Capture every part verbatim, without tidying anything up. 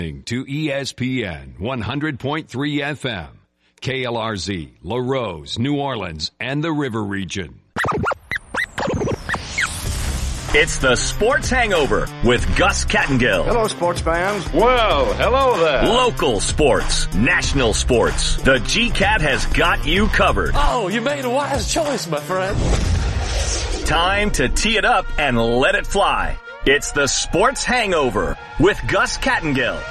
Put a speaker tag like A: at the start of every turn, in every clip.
A: To E S P N one hundred point three F M, K L R Z, La Rose, New Orleans, and the River Region.
B: It's the Sports Hangover with Gus Kattengill.
C: Hello, sports fans.
D: Well, hello there.
B: Local sports, national sports. The G CAT has got you covered.
D: Oh, you made a wise choice, my friend.
B: Time to tee it up and let it fly. It's the Sports Hangover with Gus Kattengill.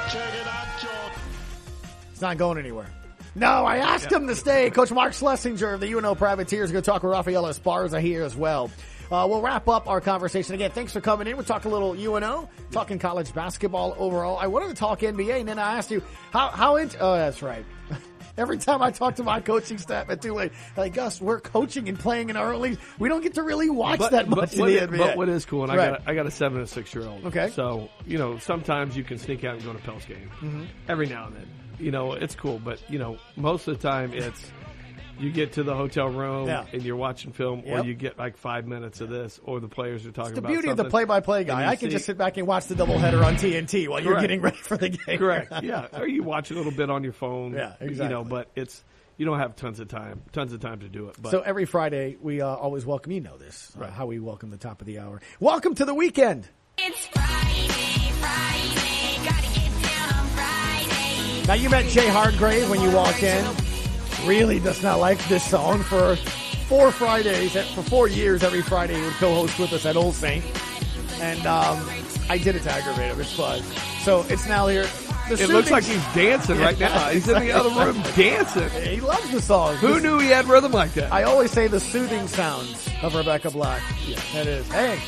E: It's not going anywhere. No, I asked yeah. him to stay. Coach Mark Schlesinger of the U N O Privateers is going to talk with Rafael Esparza here as well. Uh, we'll wrap up our conversation. Again, thanks for coming in. We'll talk a little U N O, talking college basketball overall. I wanted to talk N B A, and then I asked you, how, how into, oh, that's right. Every time I talk to my coaching staff at two-way, like, Gus, we're coaching and playing in our early. We don't get to really watch
F: but,
E: that much in the
F: it,
E: N B A.
F: But what is cool, and
E: right.
F: I got I got a seven and a six-year-old.
E: Okay.
F: So, you know, sometimes you can sneak out and go to Pell's game. Mm-hmm. Every now and then. You know, it's cool. But, you know, most of the time it's you get to the hotel room yeah. and you're watching film, yep. or you get like five minutes of this, or the players are talking
E: it's the
F: about
E: beauty
F: something.
E: of the play-by-play guy. I can see, just sit back and watch the doubleheader on T N T while you're
F: correct.
E: getting ready for the game.
F: Correct. Yeah. Or you watch a little bit on your phone.
E: Yeah, exactly.
F: You know, but it's you don't have tons of time, tons of time to do it. But.
E: So every Friday we uh, always welcome. You know this, right. uh, how we welcome the top of the hour. Welcome to the weekend.
G: It's Friday, Friday, gotta get down on Friday.
E: Now you met Jay Hardgrave when you walked in. Really does not like this song. For four Fridays, for four years, every Friday he would co-host with us at Old Saint. And um, I did it to aggravate him. It's fun. So it's now here. The
F: it
E: soothing...
F: looks like he's dancing right now. He's in the other room dancing.
E: He loves the song.
F: Who
E: this...
F: knew he had rhythm like that?
E: I always say the soothing sounds of Rebecca Black. Yeah, that is. Hey,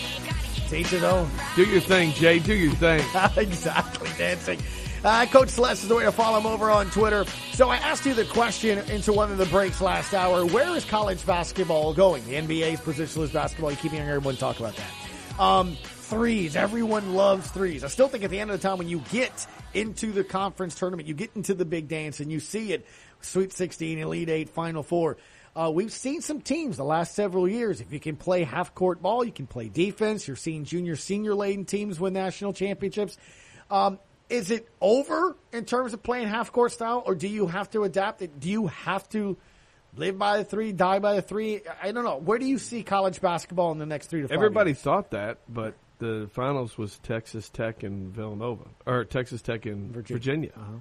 E: teach his own.
F: Do your thing, Jay. Do your thing.
E: Exactly, dancing. Uh, Coach Celeste is the way to follow him over on Twitter. So I asked you the question into one of the breaks last hour. Where is college basketball going? The N B A's positionless basketball. You keep hearing everyone talk about that. Um, threes. Everyone loves threes. I still think at the end of the time when you get into the conference tournament, you get into the big dance and you see it, Sweet sixteen, Elite Eight, Final Four. Uh, we've seen some teams the last several years. If you can play half-court ball, you can play defense. You're seeing junior, senior-laden teams win national championships. Um, Is it over in terms of playing half-court style, or do you have to adapt it? Do you have to live by the three, die by the three? I don't know. Where do you see college basketball in the next three to five
F: Everybody
E: years?
F: thought that, but the finals was Texas Tech and Villanova, or Texas Tech and Virginia. Virginia.
E: Uh-huh.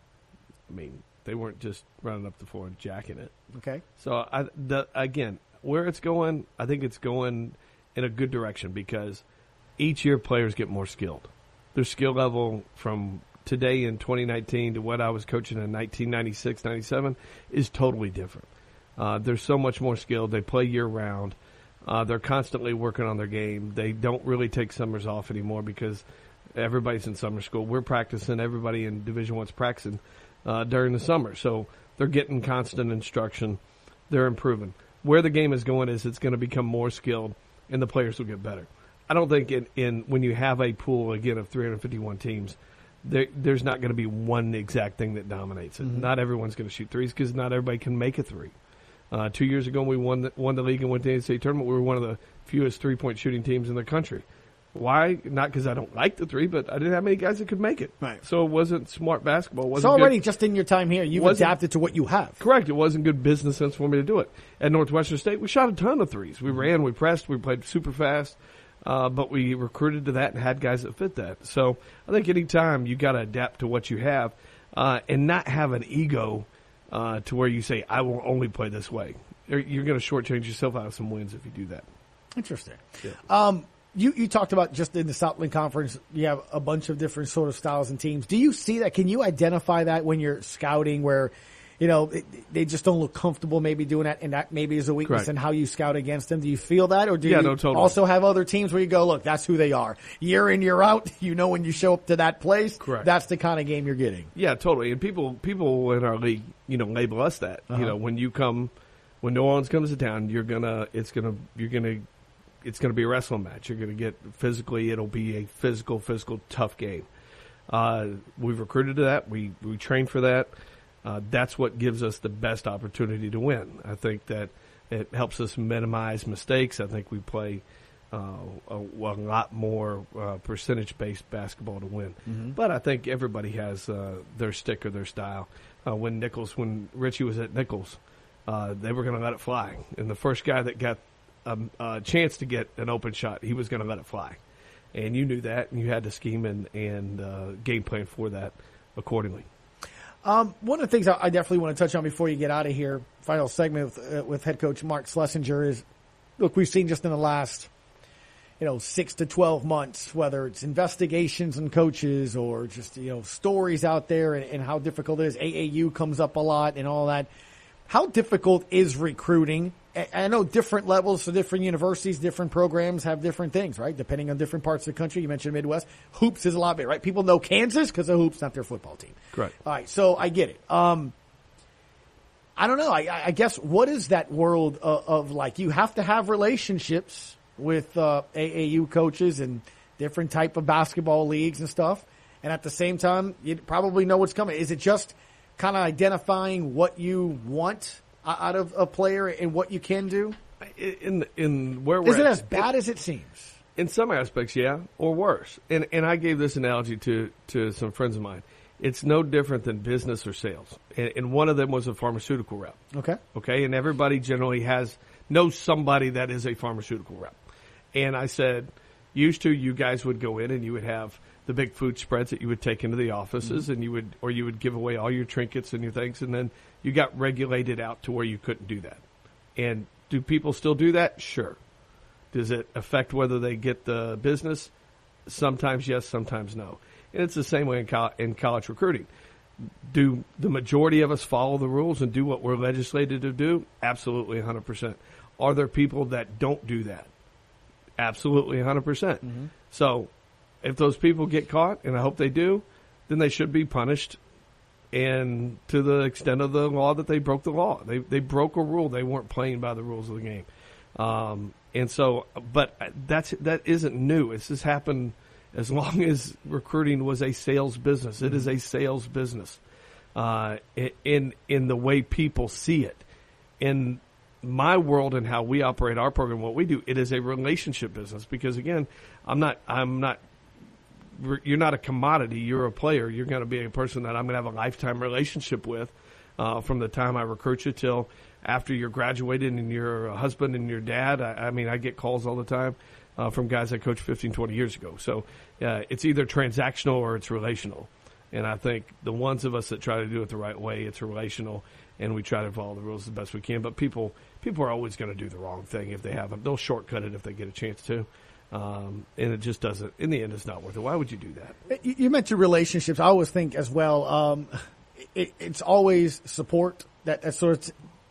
F: I mean, they weren't just running up the floor and jacking it.
E: Okay.
F: So, I, the, again, where it's going, I think it's going in a good direction because each year players get more skilled. Their skill level from today in twenty nineteen to what I was coaching in nineteen ninety-six, ninety-seven is totally different. Uh, they're so much more skilled. They play year-round. Uh, they're constantly working on their game. They don't really take summers off anymore because everybody's in summer school. We're practicing. Everybody in Division One's practicing uh, during the summer. So they're getting constant instruction. They're improving. Where the game is going is it's going to become more skilled, and the players will get better. I don't think in, in when you have a pool, again, of three hundred fifty-one teams, there, there's not going to be one exact thing that dominates it. Mm-hmm. Not everyone's going to shoot threes because not everybody can make a three. Uh, two years ago, when we won the, won the league and went to the N C double A tournament, we were one of the fewest three-point shooting teams in the country. Why? Not because I don't like the three, but I didn't have many guys that could make it.
E: Right.
F: So it wasn't smart basketball. It wasn't
E: so already,
F: good.
E: just in your time here, you've adapted to what you have.
F: Correct. It wasn't good business sense for me to do it. At Northwestern State, we shot a ton of threes. We ran, we pressed, we played super fast. Uh, but we recruited to that and had guys that fit that. So I think any time you got to adapt to what you have uh, and not have an ego uh, to where you say, I will only play this way. You're going to shortchange yourself out of some wins if you do that.
E: Interesting.
F: Yeah.
E: Um, you, you talked about just in the Southland Conference, you have a bunch of different sort of styles and teams. Do you see that? Can you identify that when you're scouting where – you know, they just don't look comfortable maybe doing that, and that maybe is a weakness
F: Correct.
E: in how you scout against them. Do you feel that, or do
F: yeah,
E: you
F: no, totally.
E: also have other teams where you go, look, that's who they are. Year in, year out, you know when you show up to that place,
F: Correct.
E: That's the kind of game you're getting.
F: Yeah, totally. And people people in our league, you know, label us that.
E: Uh-huh.
F: You know, when you come, when New Orleans comes to town, you're gonna, it's gonna, you're gonna, it's gonna be a wrestling match. You're gonna get physically, it'll be a physical, physical, tough game. Uh, we've recruited to that. We we train for that. Uh, that's what gives us the best opportunity to win. I think that it helps us minimize mistakes. I think we play uh, a, a lot more uh, percentage-based basketball to win.
E: Mm-hmm.
F: But I think everybody has uh, their stick or their style. Uh, when Nichols, when Richie was at Nichols, uh, they were going to let it fly. And the first guy that got a, a chance to get an open shot, he was going to let it fly. And you knew that, and you had to scheme and, and uh, game plan for that accordingly.
E: Um, one of the things I definitely want to touch on before you get out of here, final segment with, uh, with head coach Mark Schlesinger is, look, we've seen just in the last, you know, six to twelve months, whether it's investigations and coaches or just, you know, stories out there and, and how difficult it is. A A U comes up a lot and all that. How difficult is recruiting? I know different levels for different universities, different programs have different things, right? Depending on different parts of the country. You mentioned Midwest. Hoops is a lot bigger, right? People know Kansas because of hoops, not their football team.
F: Correct.
E: All right, so I get it. Um, I don't know. I, I guess what is that world of, of like you have to have relationships with uh, A A U coaches and different type of basketball leagues and stuff, and at the same time, you probably know what's coming. Is it just kind of identifying what you want out of a player and what you can do?
F: In in where we're
E: Is it
F: at,
E: as bad as it seems?
F: In some aspects, yeah, or worse. And and I gave this analogy to, to some friends of mine. It's no different than business or sales. And, and one of them was a pharmaceutical rep.
E: Okay.
F: Okay, and everybody generally has knows somebody that is a pharmaceutical rep. And I said, used to, you guys would go in and you would have the big food spreads that you would take into the offices, mm-hmm. and you would, or you would give away all your trinkets and your things, and then you got regulated out to where you couldn't do that. And do people still do that? Sure. Does it affect whether they get the business? Sometimes yes, sometimes no. And it's the same way in, co- in college recruiting. Do the majority of us follow the rules and do what we're legislated to do? Absolutely one hundred percent. Are there people that don't do that? Absolutely one hundred percent. Mm-hmm. So if those people get caught, and I hope they do, then they should be punished, and to the extent of the law that they broke the law. They they broke a rule. They weren't playing by the rules of the game. Um, and so, but that's that isn't new. It's just happened as long as recruiting was a sales business. It is a sales business uh, in in the way people see it. In my world and how we operate our program, what we do, it is a relationship business. Because again, I'm not I'm not. You're not a commodity. You're a player. You're going to be a person that I'm going to have a lifetime relationship with uh, from the time I recruit you till after you're graduated and you're a husband and your dad. I, I mean, I get calls all the time uh, from guys I coached fifteen, twenty years ago. So uh, it's either transactional or it's relational. And I think the ones of us that try to do it the right way, it's relational, and we try to follow the rules the best we can. But people people are always going to do the wrong thing if they haven't. They'll shortcut it if they get a chance to. Um, and it just doesn't, in the end, it's not worth it. Why would you do that?
E: You, you mentioned relationships. I always think as well, um, it, it's always support that, that sort of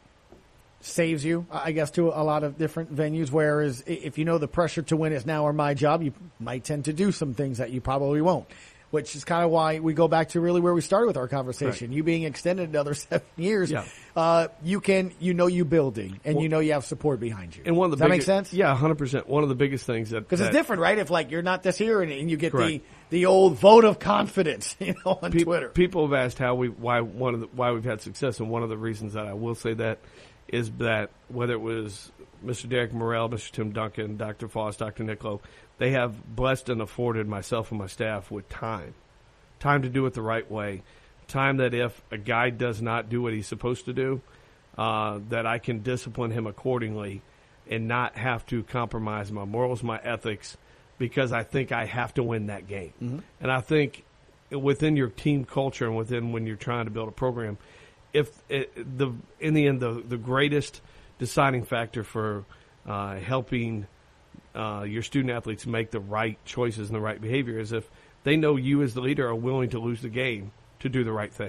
E: saves you, I guess, to a lot of different venues. Whereas if you know the pressure to win is now or my job, you might tend to do some things that you probably won't. Which is kind of why we go back to really where we started with our conversation. Right. You being extended another seven years,
F: yeah.
E: uh, you can, you know, you building and
F: well,
E: you know you have support behind you.
F: And one of the
E: Does that
F: biggest,
E: make sense?
F: Yeah, one hundred percent. One of the biggest things that
E: because it's different, right? If like you're not this year and, and you get
F: correct.
E: the the old vote of confidence, you know, on
F: Pe-
E: Twitter.
F: People have asked how we why one of the, why we've had success, and one of the reasons that I will say that is that whether it was Mister Derek Morrell, Mister Tim Duncan, Doctor Foss, Doctor Nicolo, they have blessed and afforded myself and my staff with time. Time to do it the right way. Time that if a guy does not do what he's supposed to do, uh, that I can discipline him accordingly and not have to compromise my morals, my ethics, because I think I have to win that game. Mm-hmm. And I think within your team culture and within when you're trying to build a program, if it, the in the end the, the greatest deciding factor for uh, helping uh, your student athletes make the right choices and the right behavior is if they know you as the leader are willing to lose the game to do the right thing.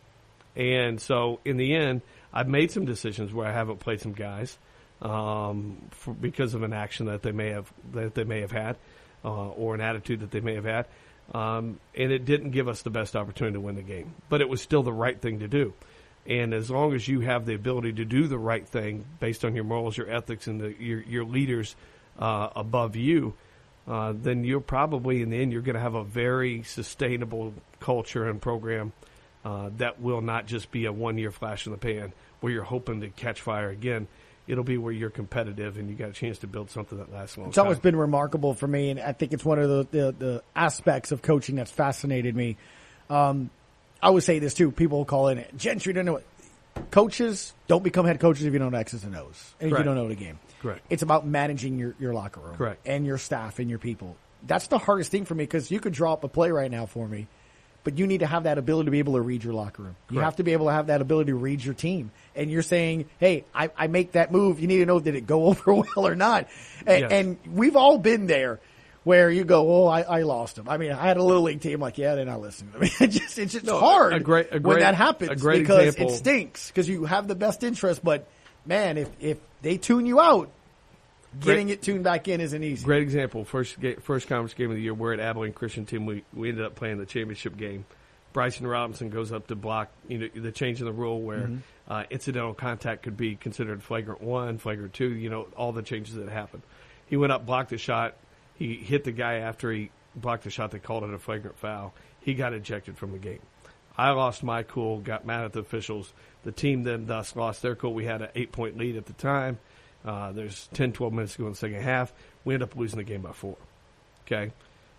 F: And so in the end, I've made some decisions where I haven't played some guys um, for, because of an action that they may have that they may have had uh, or an attitude that they may have had. Um, and it didn't give us the best opportunity to win the game. But it was still the right thing to do. And as long as you have the ability to do the right thing based on your morals, your ethics, and the, your, your leaders uh, above you, Uh, then you're probably, in the end, you're going to have a very sustainable culture and program uh, that will not just be a one-year flash in the pan where you're hoping to catch fire again. it'll be where you're competitive and you got a chance to build something that lasts a long
E: It's
F: time.
E: always been remarkable for me, and I think it's one of the, the, the aspects of coaching that's fascinated me. Um, I would say this too. People call in it. Gentry don't know it. Coaches don't become head coaches if you don't know X's and O's and if
F: Correct.
E: you don't know the game.
F: Correct.
E: It's about managing your, your locker room.
F: Correct.
E: And your staff and your people. That's the hardest thing for me because you could draw up a play right now for me, but you need to have that ability to be able to read your locker room. You
F: Correct.
E: have to be able to have that ability to read your team. And you're saying, hey, I, I make that move. You need to know, did it go over well or not? And,
F: Yes.
E: and we've all been there where you go, oh, I, I lost him. I mean, I had a little league team like, yeah, they're not listening to me. It's just, it's just
F: No,
E: hard
F: a great- a
E: when
F: great-
E: that happens
F: a great
E: because
F: example-
E: it stinks because you have the best interest. But, man, if, if they tune you out, getting
F: Great-
E: it tuned back in isn't easy.
F: Great example. First ga- first conference game of the year. We're at Abilene Christian team. We we ended up playing the championship game. Bryson Robinson goes up to block. You know, the change in the rule where
E: Mm-hmm.
F: uh, incidental contact could be considered flagrant one, flagrant two. You know, all the changes that happened. He went up, blocked the shot. He hit the guy after he blocked the shot. They called it a flagrant foul. He got ejected from the game. I lost my cool, got mad at the officials. The team then thus lost their cool. We had an eight-point lead at the time. Uh, there's ten, twelve minutes to go in the second half. We end up losing the game by four. Okay?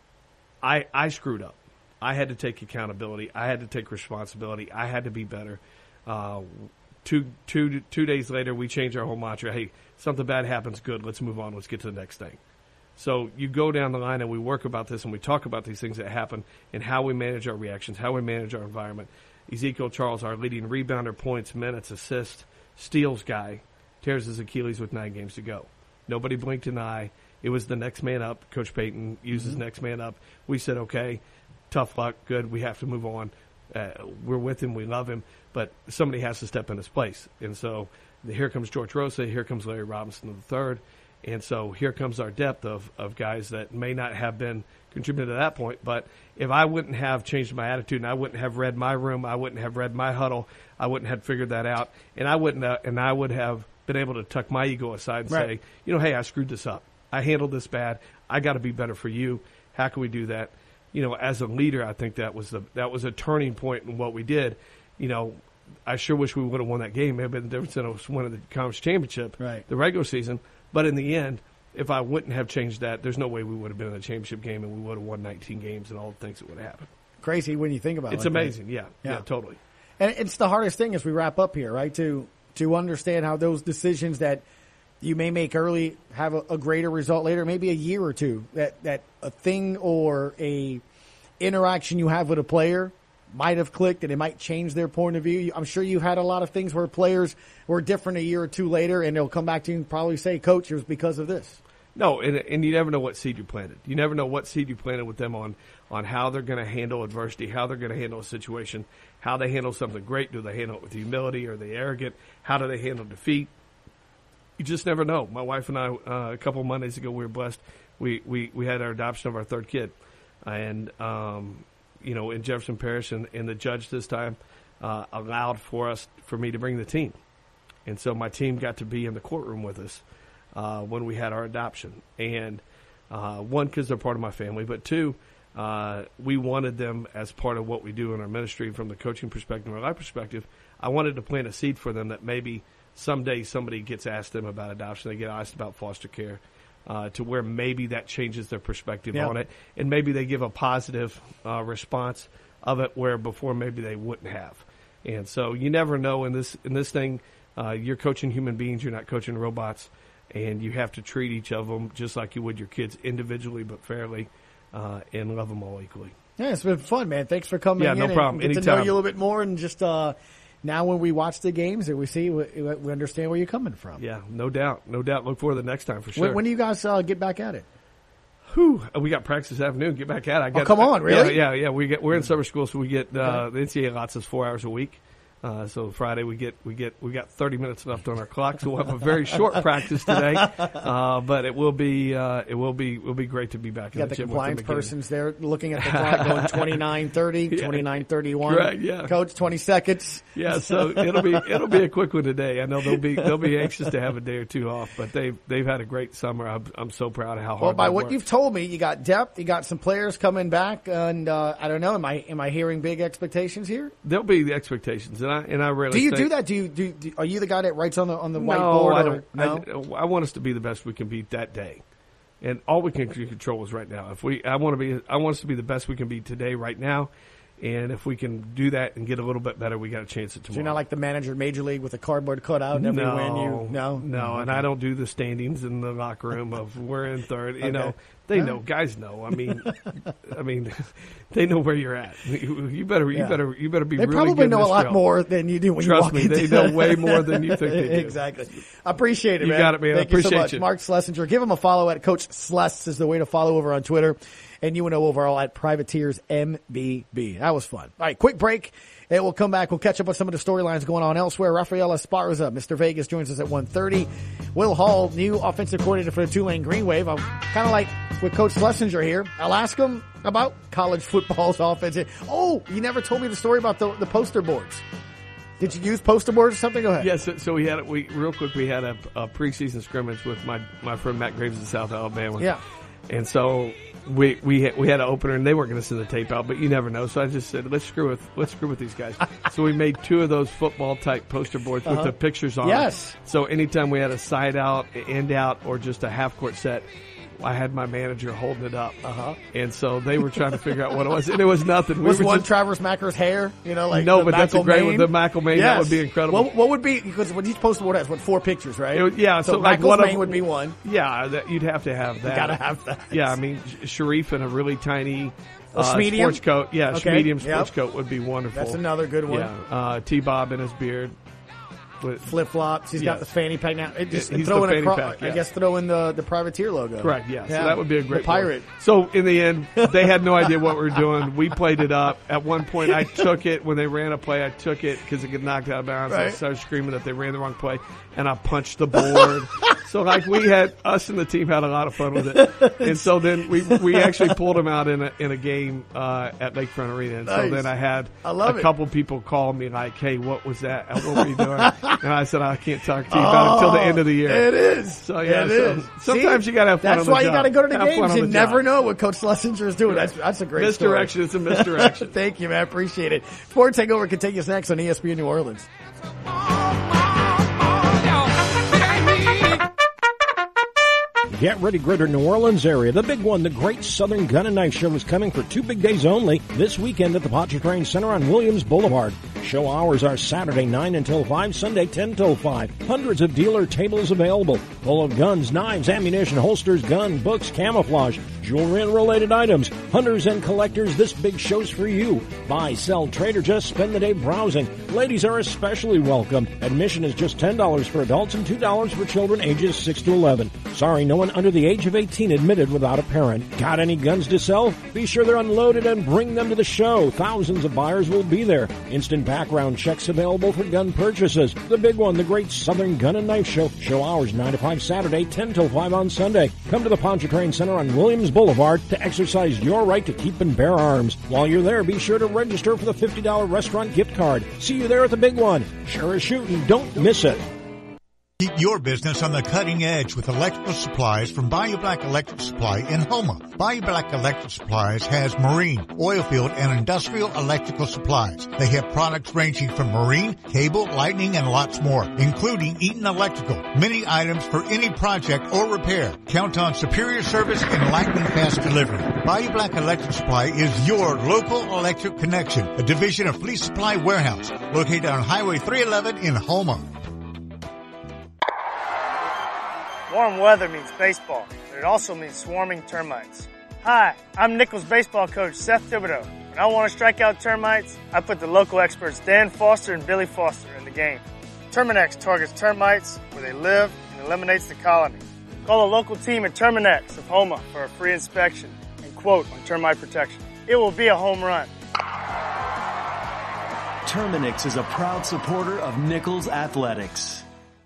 F: I I screwed up. I had to take accountability. I had to take responsibility. I had to be better. Uh, two, two, two days later, we changed our whole mantra. Hey, something bad happens, good. Let's move on. Let's get to the next thing. So you go down the line and we work about this and we talk about these things that happen and how we manage our reactions, how we manage our environment. Ezekiel Charles, our leading rebounder, points, minutes, assists, steals guy, tears his Achilles with nine games to go. Nobody blinked an eye. It was the next man up. Coach Payton uses
E: Mm-hmm.
F: next man up. We said, okay, tough luck, good. We have to move on. Uh, we're with him. We love him. But somebody has to step in his place. And so here comes George Rosa. Here comes Larry Robinson the third. And so here comes our depth of, of guys that may not have been contributing to that point. But if I wouldn't have changed my attitude and I wouldn't have read my room, I wouldn't have read my huddle, I wouldn't have figured that out, and I wouldn't uh, and I would have been able to tuck my ego aside and
E: Right.
F: say, you know, hey, I screwed this up. I handled this bad. I got to be better for you. How can we do that? You know, as a leader, I think that was the that was a turning point in what we did. You know, I sure wish we would have won that game. It would have been the difference in us winning the conference championship,
E: Right.
F: the regular season. But in the end, if I wouldn't have changed that, there's no way we would have been in the championship game and we would have won nineteen games and all the things that would have happened.
E: Crazy when you think about it.
F: It's
E: like that.
F: amazing. Yeah, yeah,
E: Yeah.
F: totally.
E: And it's the hardest thing as we wrap up here, right? To to understand how those decisions that you may make early have a, a greater result later, maybe a year or two. That that a thing or a interaction you have with a player might have clicked and it might change their point of view. I'm sure you had a lot of things where players were different a year or two later, and they'll come back to you and probably say, "Coach, it was because of this."
F: No, and, and you never know what seed you planted. You never know what seed you planted with them on, on how they're going to handle adversity, how they're going to handle a situation, how they handle something great. Do they handle it with humility? Are they arrogant? How do they handle defeat? You just never know. My wife and I, uh, a couple of Mondays ago, we were blessed. We, we, we had our adoption of our third kid. And, um, you know, in Jefferson Parish, and, and the judge this time uh, allowed for us, for me to bring the team. And so my team got to be in the courtroom with us uh, when we had our adoption. And uh, one, because they're part of my family, but two, uh, we wanted them as part of what we do in our ministry from the coaching perspective, our life perspective. I wanted to plant a seed for them that maybe someday somebody gets asked them about adoption, they get asked about foster care, uh, to where maybe that changes their perspective
E: Yeah.
F: on it, and maybe they give a positive uh, response of it where before maybe they wouldn't have. And so you never know in this in this thing. Uh, you're coaching human beings. You're not coaching robots, and you have to treat each of them just like you would your kids, individually but fairly, uh, and love them all equally.
E: Yeah, it's been fun, man. Thanks for coming
F: Yeah,
E: in
F: no
E: and
F: problem.
E: get to know
F: Anytime.
E: you a little bit more, and just uh, now when we watch the games and we see, we, we understand where you're coming from.
F: Yeah, no doubt, no doubt. Look forward to the next time for sure.
E: When, when do you guys uh, get back at it?
F: Whew, we got practice this afternoon. Get back at it. I got,
E: Oh, come on, really?
F: Yeah, yeah, yeah. We get we're in summer school, so we get uh, the N C double A lots us four hours a week. Uh, so Friday we get we get we got thirty minutes left on our clock, so we'll have a very short practice today. Uh, but it will be uh, it will be will be great to be back.
E: You
F: in
E: got the
F: gym with them
E: compliance
F: again.
E: persons there looking at the clock going twenty-nine thirty, twenty-nine thirty-one.
F: Correct, yeah.
E: Coach, twenty seconds.
F: Yeah, so it'll be it'll be a quick one today. I know they'll be they'll be anxious to have a day or two off, but they've they've had a great summer. I'm I'm so proud of how hard.
E: Well, by
F: they've
E: what
F: worked.
E: you've told me, you got depth, you got some players coming back, and uh, I don't know, am I am I hearing big expectations here?
F: There'll be the expectations. and I and I really
E: Do you
F: think,
E: do that? Do you do, do? Are you the guy that writes on the on the
F: No,
E: whiteboard?
F: I
E: or-
F: don't.
E: No.
F: I, I want us to be the best we can be that day, and all we can control is right now. If we, I want to be, I want us to be the best we can be today, right now. And if we can do that and get a little bit better, we got a chance at tomorrow.
E: So you're not like the manager in Major League with a cardboard cutout and every
F: no,
E: win you no
F: no,
E: Okay.
F: and I don't do the standings in the locker room of we're in third. You
E: Okay.
F: know, they
E: All
F: know,
E: right.
F: guys know. I mean, I mean, they know where you're at. You, you better, you
E: Yeah.
F: better, you better be.
E: They
F: really
E: probably
F: good in
E: know a
F: this
E: lot
F: job.
E: more than you do when
F: Trust
E: you
F: me,
E: walk
F: they
E: into
F: know way more than you think they do.
E: Exactly. I appreciate it,
F: You
E: man.
F: got it, man. I
E: Thank you so
F: appreciate
E: much.
F: you.
E: Mark Schlesinger. Give him a follow at Coach Sless is the way to follow over on Twitter. And you know overall at Privateers M B B. That was fun. All right, quick break. And we'll come back. We'll catch up on some of the storylines going on elsewhere. Rafael Esparza, Mister Vegas, joins us at one thirty. Will Hall, new offensive coordinator for the Tulane Green Wave. I'm kind of like with Coach Schlesinger here. I'll ask him about college football's offense. Oh, you never told me the story about the, the poster boards. Did you use poster boards or something? Go ahead.
F: Yes, so, so we had we real quick. We had a, a preseason scrimmage with my my friend Matt Graves in South Alabama.
E: Yeah.
F: And so we we had, we had an opener, and they weren't going to send the tape out, but you never know. So I just said, let's screw with let's screw with these guys. So we made two of those football type poster boards with the pictures on.
E: Yes.
F: It. So anytime we had a side out, end out, or just a half court set, I had my manager holding it up. Uh-huh. And so they were trying to figure out what it was, and it was nothing. We
E: Was
F: were
E: one
F: just,
E: Travers Macker's hair? You know, like
F: No,
E: the
F: but that's a great one.
E: Macklemane?
F: The Macklemane, that would be incredible.
E: What, what would be, because when each poster board has, what, four pictures, right?
F: It would- yeah, so,
E: so,
F: like
E: Macklemane
F: one of-
E: would be one.
F: Yeah, that, you'd have to have that.
E: gotta have that.
F: Yeah, I mean, Sh- Sharif in a really tiny
E: A
F: uh,
E: schmedium?
F: sports coat. Yeah,
E: Okay,
F: medium sports
E: yep.
F: coat would be wonderful.
E: That's another good one.
F: Yeah, uh, T-Bob in his beard. With,
E: Flip flops. He's got
F: Yes.
E: the fanny pack now. It just
F: He's
E: and throw
F: the
E: in a
F: fanny
E: cro-
F: pack,
E: I
F: yeah.
E: guess throw in the the privateer logo.
F: Correct, yeah. So that would be a great
E: the pirate.
F: one. So in the end, they had no idea what we were doing. We played it up. At one point, I took it when they ran a play. I took it because it got knocked out of bounds. I
E: Right.
F: started screaming that they ran the wrong play, and I punched the board. So like we had us and the team had a lot of fun with it. And so then we we actually pulled them out in a in a game uh, at Lakefront Arena. And so
E: Nice.
F: then I had
E: I love
F: a
E: it.
F: couple people call me like, "Hey, what was that? What were you doing?" And I said, "I can't talk to you about it until the end of the year."
E: It is.
F: So, yeah,
E: it
F: so
E: is.
F: sometimes
E: See?
F: you gotta have fun
E: That's
F: on the
E: why you
F: job.
E: got to go to the
F: Have fun
E: games.
F: on
E: You
F: the
E: never
F: job.
E: know what Coach Schlesinger is doing. That's that's a great
F: Misdirection. It's a
E: story.
F: misdirection.
E: Thank you, man. Appreciate it. Sports Takeover continues next on E S P N New Orleans.
C: Get ready, Greater New Orleans area. The big one, the Great Southern Gun and Knife Show, is coming for two big days only this weekend at the Pontchartrain Center on Williams Boulevard. Show hours are Saturday nine until five, Sunday ten till five. Hundreds of dealer tables available, full of guns, knives, ammunition, holsters, gun, books, camouflage, jewelry and related items. Hunters and collectors, this big show's for you. Buy, sell, trade, or just spend the day browsing. Ladies are especially welcome. Admission is just ten dollars for adults and two dollars for children ages six to eleven. Sorry, no one under the age of eighteen admitted without a parent. Got any guns to sell? Be sure they're unloaded and bring them to the show. Thousands of buyers will be there. Instant background checks available for gun purchases. The big one, the Great Southern Gun and Knife Show. Show hours nine to five Saturday, ten till five on Sunday. Come to the Pontchartrain Center on Williams Boulevard to exercise your right to keep and bear arms. While you're there, be sure to register for the fifty dollars restaurant gift card. See you there at the big one. Sure as shooting. Don't miss it.
H: Keep your business on the cutting edge with electrical supplies from Bayou Black Electric Supply in Houma. Bayou Black Electric Supplies has marine, oil field, and industrial electrical supplies. They have products ranging from marine, cable, lightning, and lots more, including Eaton Electrical. Many items for any project or repair. Count on superior service and lightning fast delivery. Bayou Black Electric Supply is your local electric connection, a division of Fleet Supply Warehouse, located on Highway three eleven in Houma.
I: Warm weather means baseball, but it also means swarming termites. Hi, I'm Nichols baseball coach Seth Thibodeau. When I want to strike out termites, I put the local experts Dan Foster and Billy Foster in the game. Terminex targets termites where they live and eliminates the colony. Call the local team at Terminex of Houma for a free inspection and quote on termite protection. It will be a home run.
J: Terminix is a proud supporter of Nichols Athletics.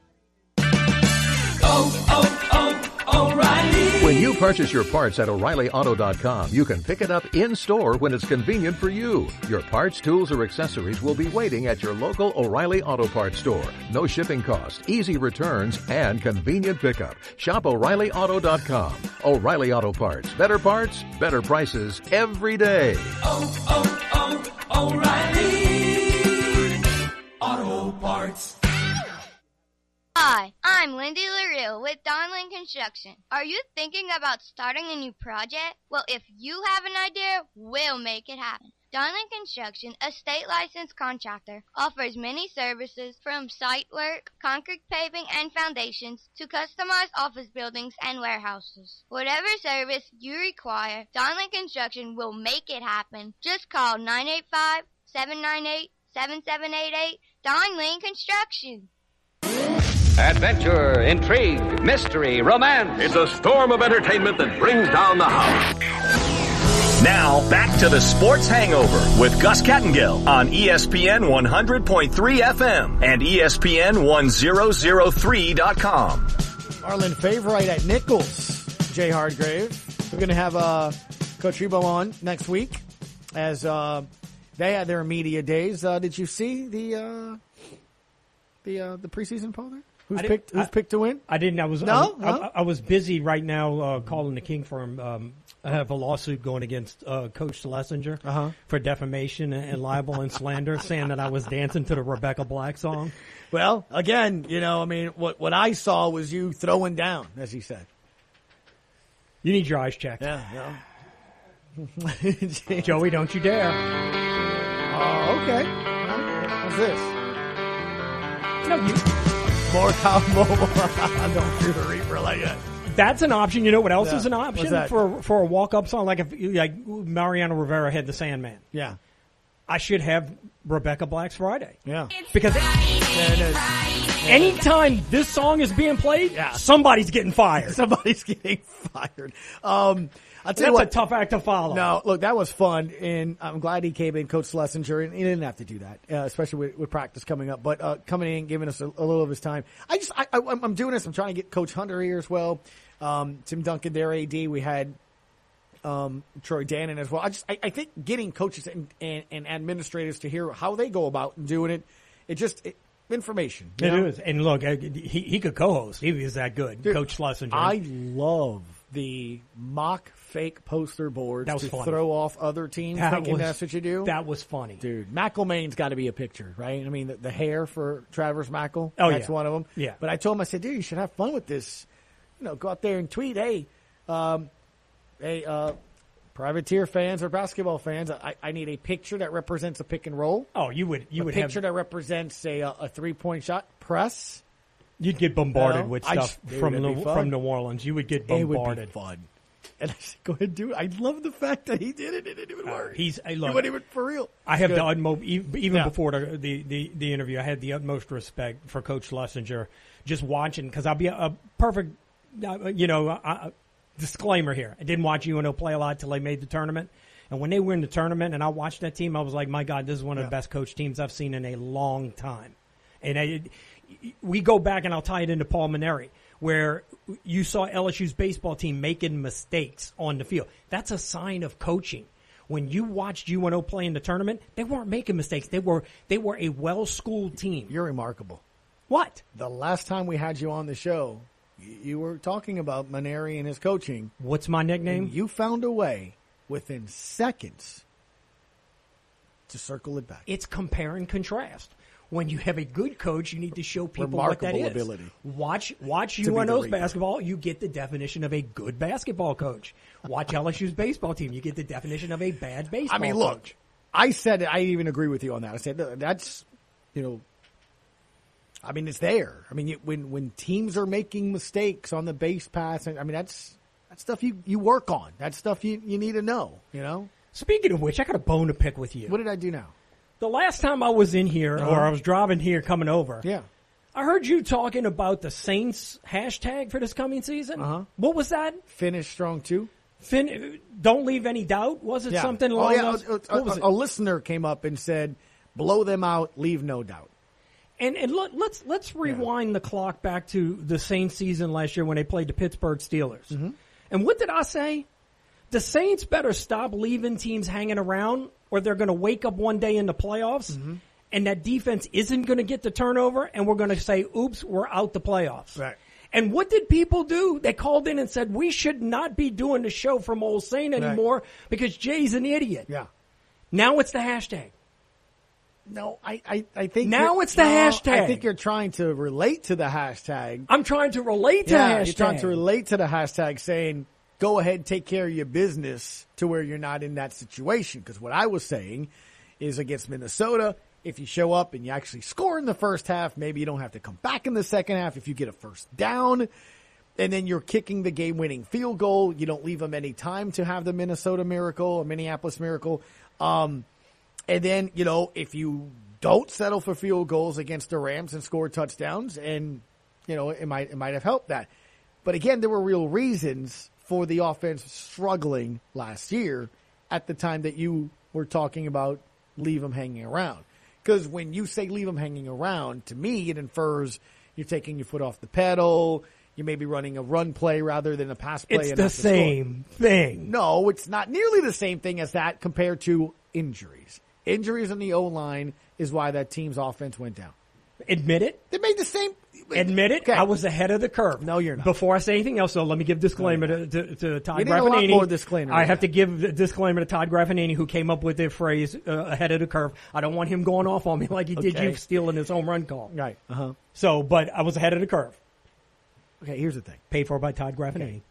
K: When you purchase your parts at O'Reilly Auto dot com, you can pick it up in-store when it's convenient for you. Your parts, tools, or accessories will be waiting at your local O'Reilly Auto Parts store. No shipping cost, easy returns, and convenient pickup. Shop O'Reilly Auto dot com. O'Reilly Auto Parts. Better parts, better prices every day.
G: Oh, oh, oh, O'Reilly
L: I'm Lindy LaRue with Donlin Construction. Are you thinking about starting a new project? Well, if you have an idea, we'll make it happen. Donlin Construction, a state licensed contractor, offers many services from site work, concrete paving and foundations to customized office buildings and warehouses. Whatever service you require, Donlin Construction will make it happen. Just call nine eight five, seven nine eight, seven seven eight eight, Donlin Construction.
M: Adventure, intrigue, mystery, romance.
B: It's a storm of entertainment that brings down the house. Now, back to the Sports Hangover with Gus Kattengill on E S P N one hundred point three F M and E S P N one thousand three dot com.
E: Marlin Favorite at Nichols, Jay Hardgrave. We're going to have uh, Coach Rebo on next week as uh, they had their media days. Uh, did you see the uh, the uh, the preseason poll there? Who's picked? Who's I, picked to win?
C: I didn't. I was
E: no.
C: I,
E: no?
C: I, I was busy right now uh, calling the King firm. Um, I have a lawsuit going against uh, Coach Schlesinger uh-huh. for defamation and libel and slander, saying that I was dancing to the Rebecca Black song.
E: Well, again, you know, I mean, what what I saw was you throwing down, as he said.
C: You need your eyes checked.
E: Yeah.
C: yeah. Joey, don't you dare.
E: Oh, okay. What's this?
C: No, you.
E: More combo. Don't do the Reaper like that.
C: That's an option. You know what else
E: yeah.
C: is an option
E: What's that?
C: for for a walk up song? Like if like Mariano Rivera had the Sandman.
E: Yeah,
C: I should have Rebecca Black's Friday.
E: Yeah,
C: because
E: yeah, it is.
C: anytime this song is being played, yeah. somebody's getting fired.
E: Somebody's getting fired. Um, I'll tell
C: That's
E: you what,
C: a tough act to follow.
E: No, look, that was fun, and I'm glad he came in, Coach Schlesinger, and he didn't have to do that, uh, especially with, with practice coming up. But uh, coming in, giving us a, a little of his time. I just, I, I, I'm doing this. I'm trying to get Coach Hunter here as well. Um, Tim Duncan, their A D. We had um, Troy Dannon as well. I just, I, I think getting coaches and, and, and administrators to hear how they go about doing it, it just it, information.
C: It
E: know?
C: is, and look, he he could co-host. He was that good, Dude, Coach Schlesinger.
E: I love the mock fake poster boards
C: that was
E: to
C: funny.
E: throw off other teams
C: that
E: thinking
C: was,
E: that's what you do.
C: That was funny.
E: Dude, McElmain's got to be a picture, right? I mean, the, the hair for Travers Mackle,
C: oh,
E: that's
C: yeah.
E: one of them.
C: Yeah.
E: But I told him, I said, dude, you should have fun with this. You know, go out there and tweet, hey, um, hey, uh, Privateer fans or basketball fans, I, I need a picture that represents a pick and roll.
C: Oh, you would you
E: a
C: would
E: picture
C: have,
E: that represents a, a three-point shot press.
C: You'd get bombarded
E: you know?
C: with stuff
E: just,
C: from
E: dude,
C: New, from New Orleans. You would get bombarded.
E: It would be fun. And I said, go ahead and do it. I love the fact that he did it. It didn't even
C: uh,
E: work.
C: He's, I love
E: it wasn't even for real.
C: I have
E: Good.
C: the utmost, even
E: yeah.
C: before the, the, the, the interview, I had the utmost respect for Coach Schlesinger just watching, because I'll be a, a perfect, uh, you know, uh, disclaimer here. I didn't watch U N O play a lot till they made the tournament. And when they were in the tournament and I watched that team, I was like, my God, this is one of
E: yeah.
C: the best coach teams I've seen in a long time. And I, we go back, and I'll tie it into Paul Maneri, where you saw L S U's baseball team making mistakes on the field. That's a sign of coaching. When you watched U N O play in the tournament, they weren't making mistakes. They were they were a well-schooled team.
E: You're remarkable.
C: What?
E: The last time we had you on the show, you were talking about Maneri and his coaching.
C: What's my nickname?
E: You found a way within seconds to circle it back.
C: It's compare and contrast. When you have a good coach, you need to show people
E: Remarkable
C: what that is.
E: ability.
C: Watch watch U N O's basketball, you get the definition of a good basketball coach. Watch L S U's baseball team, you get the definition of a bad baseball coach.
E: I mean, look,
C: coach.
E: I said, I even agree with you on that. I said, that's, you know, I mean, it's there. I mean, you, when when teams are making mistakes on the base pass, I mean, that's that's stuff you, you work on. That's stuff you, you need to know, you know?
C: Speaking of which, I got a bone to pick with you.
E: What did I do now?
C: The last time I was in here,
E: uh-huh.
C: or I was driving here coming over,
E: yeah,
C: I heard you talking about the Saints hashtag for this coming season.
E: Uh-huh.
C: What was that?
E: Finish strong too.
C: Fin- don't leave any doubt. Was it
E: yeah.
C: something
E: oh,
C: along
E: yeah.
C: those?
E: A, a,
C: what was
E: a,
C: it?
E: a listener came up and said, "Blow them out, leave no doubt."
C: And and look, let's let's rewind yeah. the clock back to the Saints season last year when they played the Pittsburgh Steelers.
E: Mm-hmm.
C: And what did I say? The Saints better stop leaving teams hanging around, or they're going to wake up one day in the playoffs,
E: mm-hmm.
C: and that defense isn't going to get the turnover, and we're going to say, "Oops, we're out the playoffs."
E: Right.
C: And what did people do? They called in and said, "We should not be doing the show from Old Saint anymore right. because Jay's an idiot."
E: Yeah.
C: Now it's the hashtag.
E: No, I, I, I think
N: now
E: you're-
N: it's the
E: no,
N: hashtag.
E: I think you're trying to relate to the hashtag.
N: I'm trying to relate to
E: yeah,
N: the hashtag.
E: You're trying to relate to the hashtag saying, go ahead, take care of your business to where you're not in that situation. Because what I was saying is against Minnesota, if you show up and you actually score in the first half, maybe you don't have to come back in the second half. If you get a first down and then you're kicking the game-winning field goal, you don't leave them any time to have the Minnesota Miracle or Minneapolis Miracle. Um, and then, you know, if you don't settle for field goals against the Rams and score touchdowns, and, you know, it might, it might have helped that. But again, there were real reasons for the offense struggling last year at the time that you were talking about leave them hanging around. Because when you say leave them hanging around, to me, it infers you're taking your foot off the pedal. You may be running a run play rather than a pass play.
N: It's
E: and
N: the
E: have to score.
N: same thing.
E: No, it's not nearly the same thing as that compared to injuries. Injuries in the O-line is why that team's offense went down.
N: Admit it.
E: They made the same.
N: Admit it.
E: Okay.
N: I was ahead of the curve.
E: No, you're not.
N: Before I say anything else, though, let me give disclaimer to, to, to Todd
E: You need
N: Graffinini.
E: a lot more disclaimer.
N: I have to give the disclaimer to Todd Graffinini, who came up with the phrase uh, ahead of the curve. I don't want him going off on me like he did
E: Okay.
N: you stealing his home run call.
E: Right. Uh-huh.
N: So, but I was ahead of the curve.
E: Okay, here's the thing.
N: Paid for by Todd Graffinini.
E: Okay.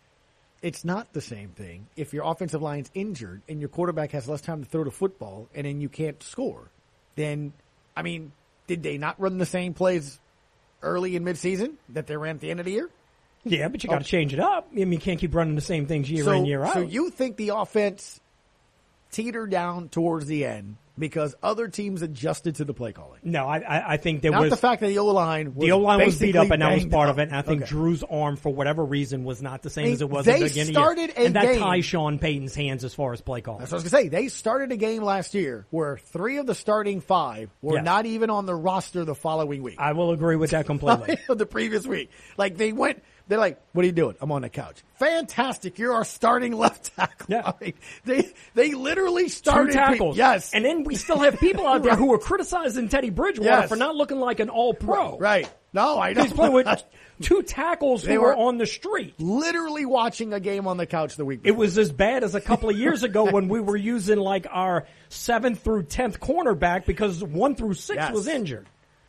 E: It's not the same thing if your offensive line's injured and your quarterback has less time to throw the football and then you can't score. Then, I mean, did they not run the same plays early in midseason that they ran at the end of the year?
N: Yeah, but you got to
E: Okay.
N: change it up. I mean, you can't keep running the same things year
E: so,
N: in, year out.
E: So you think the offense teetered down towards the end because other teams adjusted to the play calling?
N: No, I, I, I think there
E: Not
N: was
E: the fact that the O-line was
N: the O-line was beat up, and that was
E: basically
N: part
E: banged
N: of it. And I think
E: up. Okay.
N: Drew's arm, for whatever reason, was not the same
E: I mean,
N: as it was
E: they
N: at the beginning
E: started
N: of the year.
E: a
N: And that
E: game-
N: ties Sean Payton's hands as far as play calling.
E: That's what I was going to say. They started a game last year where three of the starting five were
N: Yes.
E: not even on the roster the following week.
N: I will agree with that completely.
E: the previous week. Like they went, they're like, what are you doing? I'm on the couch. Fantastic. You're our starting left tackle.
N: Yeah.
E: I mean, they, they literally
N: Two
E: started.
N: tackles.
E: People, yes.
N: And then we still have people out there
E: Right.
N: who are criticizing Teddy Bridgewater
E: Yes.
N: for not looking like an all-pro.
E: Right. No, I know.
N: He's playing with two tackles
E: They
N: who were
E: were
N: on the street.
E: literally watching a game on the couch the week
N: It
E: before.
N: was as bad as a couple of years ago when we were using like our seventh through tenth cornerback because one through six
E: Yes.
N: was injured.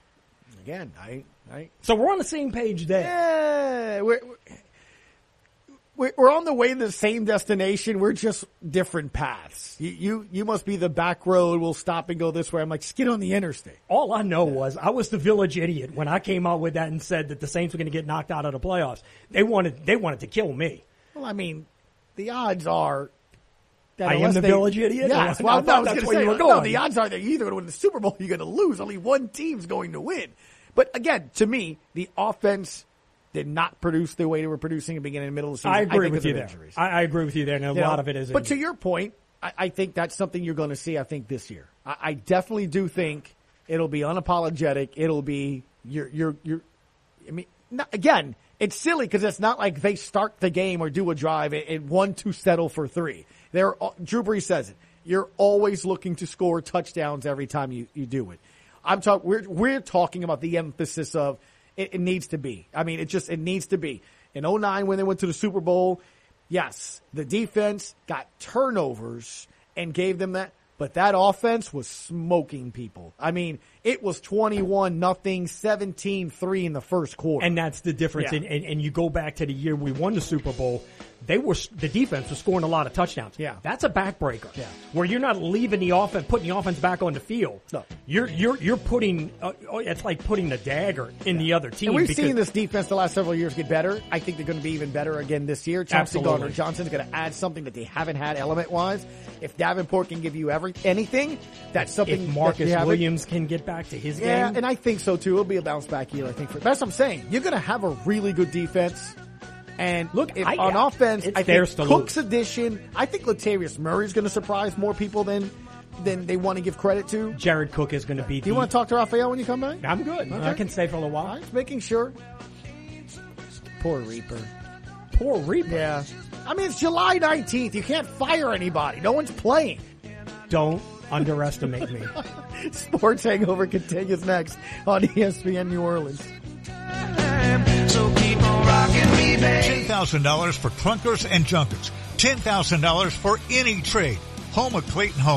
E: Again, I, I,
N: So we're on the same page there.
E: yeah, we're, we're, we're on the way to the same destination. We're just different paths. You, you, you must be the back road. We'll stop and go this way. I'm like, just get on the interstate.
N: All I know was I was the village idiot when I came out with that and said that the Saints were going to get knocked out of the playoffs. They wanted they wanted to kill me.
E: Well, I mean, the odds are that
N: I am
E: unless
N: the
E: they-
N: village idiot?
E: Yes.
N: I
E: Well,
N: thought
E: no, I was
N: that's
E: gonna
N: where
E: say,
N: you were
E: no,
N: going.
E: the odds are that you're either going to win the Super Bowl or you're going to lose. Only one team's going to win. But again, to me, the offense did not produce the way they were producing at the beginning and middle of the season.
N: I agree
E: think
N: with
E: because
N: you
E: of
N: there.
E: injuries.
N: I, I agree with you there, and a
E: You
N: lot
E: know?
N: of it is.
E: But to
N: injury.
E: your point, I, I think that's something you're going to see, I think, this year. I, I definitely do think it'll be unapologetic. It'll be, you're, you're, you're, I mean, not, again, it's silly because it's not like they start the game or do a drive and, and one to settle for three. They're, Drew Brees says it. You're always looking to score touchdowns every time you, you do it. I'm talking, we're, we're talking about the emphasis of it, it needs to be. I mean, it just, it needs to be. In oh nine when they went to the Super Bowl, yes, the defense got turnovers and gave them that, but that offense was smoking people. I mean, it was twenty-one nothing, seventeen three in the first quarter.
N: And that's the difference.
E: Yeah.
N: And, and, and you go back to the year we won the Super Bowl, they were the defense was scoring a lot of touchdowns.
E: Yeah.
N: That's a backbreaker.
E: Yeah.
N: Where you're not leaving the offense, putting the offense back on the field.
E: No.
N: You're you're you're putting. Uh, it's like putting a dagger in the other team.
E: And we've
N: because-
E: seen this defense the last several years get better. I think they're going to be even better again this year. Chauncey
N: Absolutely.
E: Gardner-Johnson's going to add something that they haven't had element-wise. If Davenport can give you every anything, that's something
N: If
E: that
N: Marcus
E: you haven't.
N: Williams can get back to his
E: Yeah,
N: game.
E: and I think so too. It'll be a bounce back year, I think. For, that's what I'm saying. You're going to have a really good defense. And
N: Look,
E: if,
N: I-
E: on offense,
N: it's
E: I
N: theirs
E: think
N: to
E: Cook's addition, I think Latavius Murray's going to surprise more people than than they want to give credit to.
N: Jared Cook is going to be.
E: Do you
N: the,
E: want to talk to Raphael when you come back?
N: I'm good.
E: Okay.
N: I can stay for a little while.
E: I'm just making sure. Poor Reaper.
N: Poor Reaper.
E: Yeah. I mean, it's July nineteenth. You can't fire anybody. No one's playing.
N: Don't underestimate me.
E: Sports Hangover continues next on E S P N New Orleans.
O: So keep on rocking me, babe.
H: ten thousand dollars for clunkers and junkers. ten thousand dollars for any trade. Home of Clayton Homes.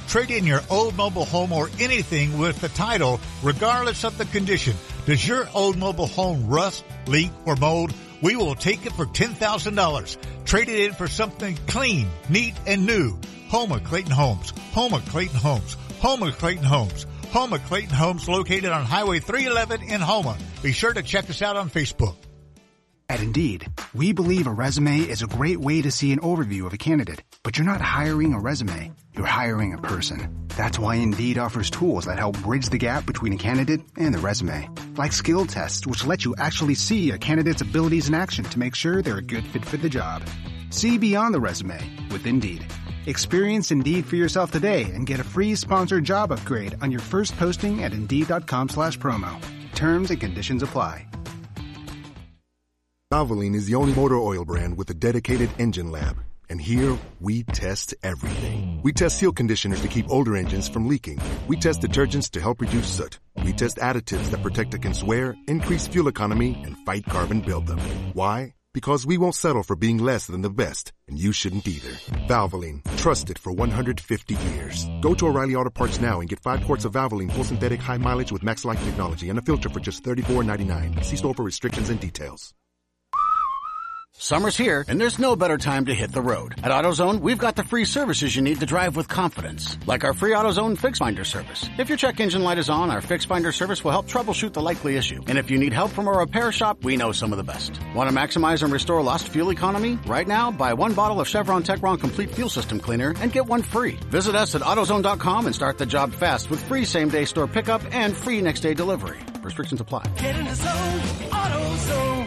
H: Trade in your old mobile home or anything with the title, regardless of the condition. Does your old mobile home rust, leak, or mold? We will take it for ten thousand dollars. Trade it in for something clean, neat, and new. Home of Clayton Homes. Home of Clayton Homes. Home of Clayton Homes. Home of Clayton Homes, located on Highway three eleven in Houma. Be sure to check us out on Facebook.
P: At Indeed, we believe a resume is a great way to see an overview of a candidate, but you're not hiring a resume, you're hiring a person. That's why Indeed offers tools that help bridge the gap between a candidate and the resume, like skill tests, which let you actually see a candidate's abilities in action to make sure they're a good fit for the job. See beyond the resume with Indeed. Experience Indeed for yourself today and get a free sponsored job upgrade on your first posting at Indeed.com slash promo. Terms and conditions apply.
Q: Valvoline is the only motor oil brand with a dedicated engine lab. And here, we test everything. We test seal conditioners to keep older engines from leaking. We test detergents to help reduce soot. We test additives that protect against wear, increase fuel economy, and fight carbon buildup. Why? Because we won't settle for being less than the best, and you shouldn't either. Valvoline, trusted for one hundred fifty years. Go to O'Reilly Auto Parts now and get five quarts of Valvoline full synthetic high mileage with Max Life technology and a filter for just thirty-four ninety-nine. See store for restrictions and details.
R: Summer's here, and there's no better time to hit the road. At AutoZone, we've got the free services you need to drive with confidence, like our free AutoZone Fix Finder service. If your check engine light is on, our Fix Finder service will help troubleshoot the likely issue. And if you need help from a repair shop, we know some of the best. Want to maximize and restore lost fuel economy? Right now, buy one bottle of Chevron Techron Complete Fuel System Cleaner and get one free. Visit us at AutoZone dot com and start the job fast with free same-day store pickup and free next-day delivery. Restrictions apply.
O: Get in the zone, AutoZone.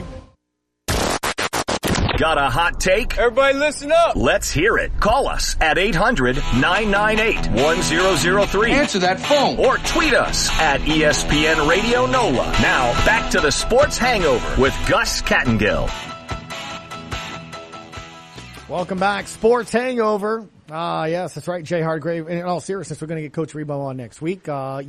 B: Got a hot take?
D: Everybody listen up.
B: Let's hear it. Call us at eight hundred nine nine eight one zero zero three.
D: Answer that phone.
B: Or tweet us at E S P N Radio NOLA. Now, back to the Sports Hangover with Gus Kattengill.
E: Welcome back. Sports Hangover. Ah, uh, yes, that's right. Jay Hardgrave. In all seriousness, we're going to get Coach Rebo on next week. Uh,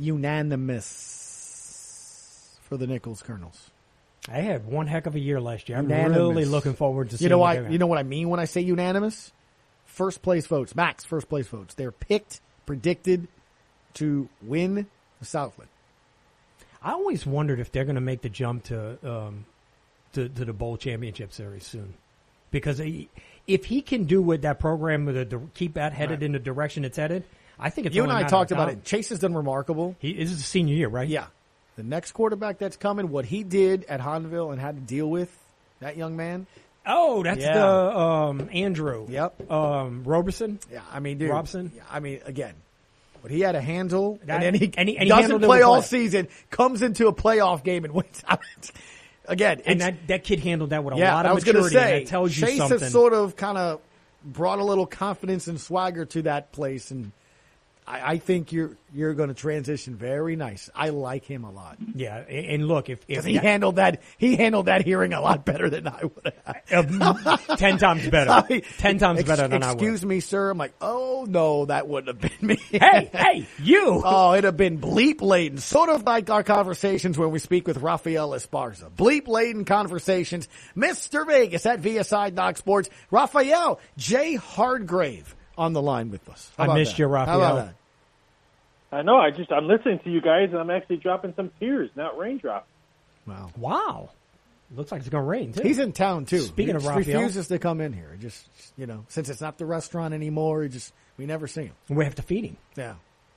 E: unanimous for the Nichols Colonels.
N: I had one heck of a year last year. I'm
E: Unanimous.
N: really looking forward to seeing
E: you know
N: what
E: what I, You know what I mean when I say unanimous? First place votes. Max, first place votes. They're picked, predicted to win the Southland.
N: I always wondered if they're going to make the jump to, um, to to the Bowl Championship Series soon. Because he, if he can do with that program, with a, keep that headed right. in the direction it's headed, I think it's
E: You and I talked about
N: down.
E: it. Chase has done remarkable.
N: He This is his senior year, right?
E: Yeah. The next quarterback that's coming, what he did at Honville and had to deal with, that young man.
N: Oh, that's
E: yeah.
N: the um, Andrew.
E: Yep.
N: Um, Roberson.
E: Yeah, I mean, dude.
N: Robson.
E: Yeah, I mean, again, what he had to handle,
N: That,
E: and then he,
N: and he, and he
E: doesn't play all
N: play.
E: season, comes into a playoff game and wins. Again,
N: and that, that kid handled that with a
E: yeah,
N: lot of
E: I was
N: maturity.
E: Gonna say,
N: and that tells you
E: Chase
N: something.
E: has sort of kind of brought a little confidence and swagger to that place, and I, I think you're you're going to transition very nice. I like him a lot.
N: Yeah, and look, if, if
E: he
N: that,
E: handled that, he handled that hearing a lot better than I would have.
N: Uh, ten times better. I mean, ten times
E: ex-
N: better than I would.
E: Excuse me, sir. I'm like, oh no, that wouldn't have been me.
N: Hey, hey, you.
E: Oh, it'd have been bleep laden. Sort of like our conversations when we speak with Rafael Esparza. Bleep laden conversations. Mister Vegas at V S I Doc Sports. Rafael, Jay Hardgrave on the line with us. How
N: I
E: about
N: missed
E: that?
N: you, Rafael.
E: How about that?
S: I know. I just I'm listening to you guys, and I'm actually dropping some tears, not raindrops.
E: Wow!
N: Wow! Looks like it's going to rain too.
E: He's in town too.
N: Speaking
E: he
N: of
E: just
N: Rafael,
E: refuses to come in here. Just you know, since it's not the restaurant anymore, he just we never see him.
N: We have to feed him.
E: Yeah.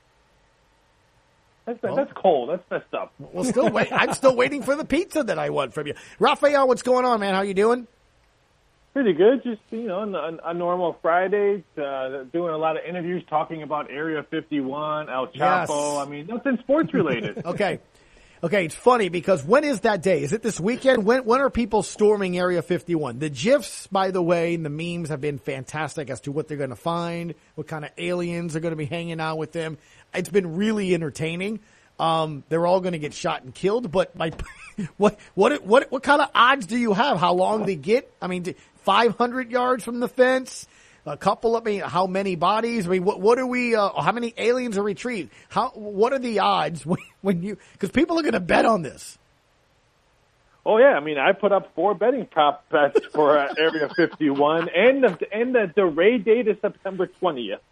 S: That's well, that's cold. That's messed up.
E: Well, still wait. I'm still waiting for the pizza that I want from you, Rafael. What's going on, man? How you doing?
S: Pretty good. Just, you know, a, a normal Friday, uh, doing a lot of interviews talking about Area fifty-one, El Chapo.
E: Yes.
S: I mean, nothing sports related.
E: Okay. Okay, it's funny because when is that day? Is it this weekend? When when are people storming Area fifty-one? The GIFs, by the way, and the memes have been fantastic as to what they're going to find, what kind of aliens are going to be hanging out with them. It's been really entertaining. Um, they're all going to get shot and killed, but like, what what what what kind of odds do you have? How long they get? I mean, five hundred yards from the fence. A couple of, I mean, how many bodies? I mean, what, what are we, uh, how many aliens are retrieved? How, what are the odds when, when you, because people are going to bet on this.
S: Oh, yeah. I mean, I put up four betting prop bets for uh, Area fifty-one, and the, and the, the raid date is September twentieth.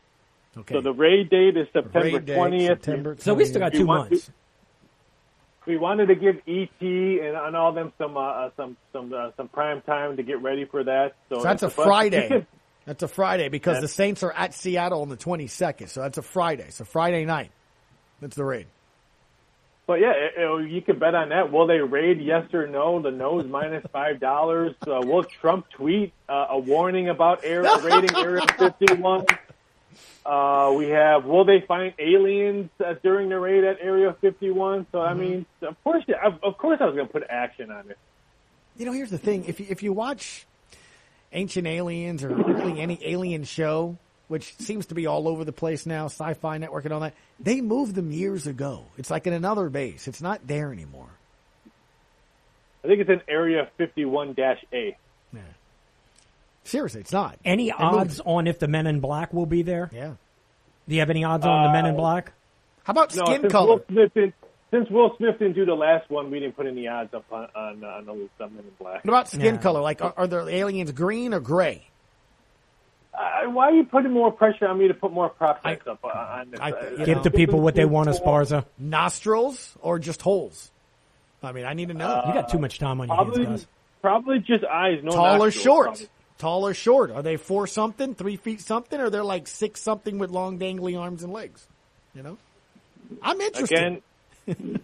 E: Okay.
S: So the raid date is September
E: Raid date,
S: twentieth.
E: September
N: So we still got two
S: want-
N: months.
S: We wanted to give E T and, and all them some uh, some some uh, some prime time to get ready for that. So,
E: So that's a
S: it's bunch-
E: Friday. That's a Friday because
S: Yeah.
E: the Saints are at Seattle on the twenty-second. So that's a Friday. So Friday night. That's the raid.
S: But yeah, it, it, you can bet on that. Will they raid? Yes or no? The no is minus five dollars. Uh, will Trump tweet uh, a warning about air, raiding Area fifty-one? Uh, we have, will they find aliens uh, during the raid at Area fifty-one? So, I mean, of course, of, of course I was going to put action on it.
E: You know, here's the thing. If you, if you watch Ancient Aliens or really any alien show, which seems to be all over the place now, Sci-Fi Network and all that, they moved them years ago. It's like in another base. It's not there anymore.
S: I think it's in Area fifty-one dash A.
E: Yeah. Seriously, it's not.
N: Any
E: They moved
N: odds
E: it.
N: on if the Men in Black will be there?
E: Yeah.
N: Do you have any odds on the Men in
S: Uh,
N: Black?
E: How about
S: No,
E: skin
S: since
E: color?
S: Will Smith did, since Will Smith didn't do the last one, we didn't put any odds up on on, uh, on those uh, Men in Black.
E: What about skin
N: Yeah.
E: color? Like, are, are the aliens green or gray?
S: Uh, why are you putting more pressure on me to put more prospects up on this?
E: I-
S: Uh,
E: you
N: Give
E: know,
N: the people what they want, Esparza.
E: Nostrils or just holes? I mean, I need to know.
N: You got too much time on your hands,
S: Probably,
N: guys.
S: probably just eyes. No
E: Tall or
S: nostrils,
E: short?
S: probably.
E: Tall or short? Are they four something, three feet something, or they're like six something with long dangly arms and legs? You know, I'm interested.
S: Again,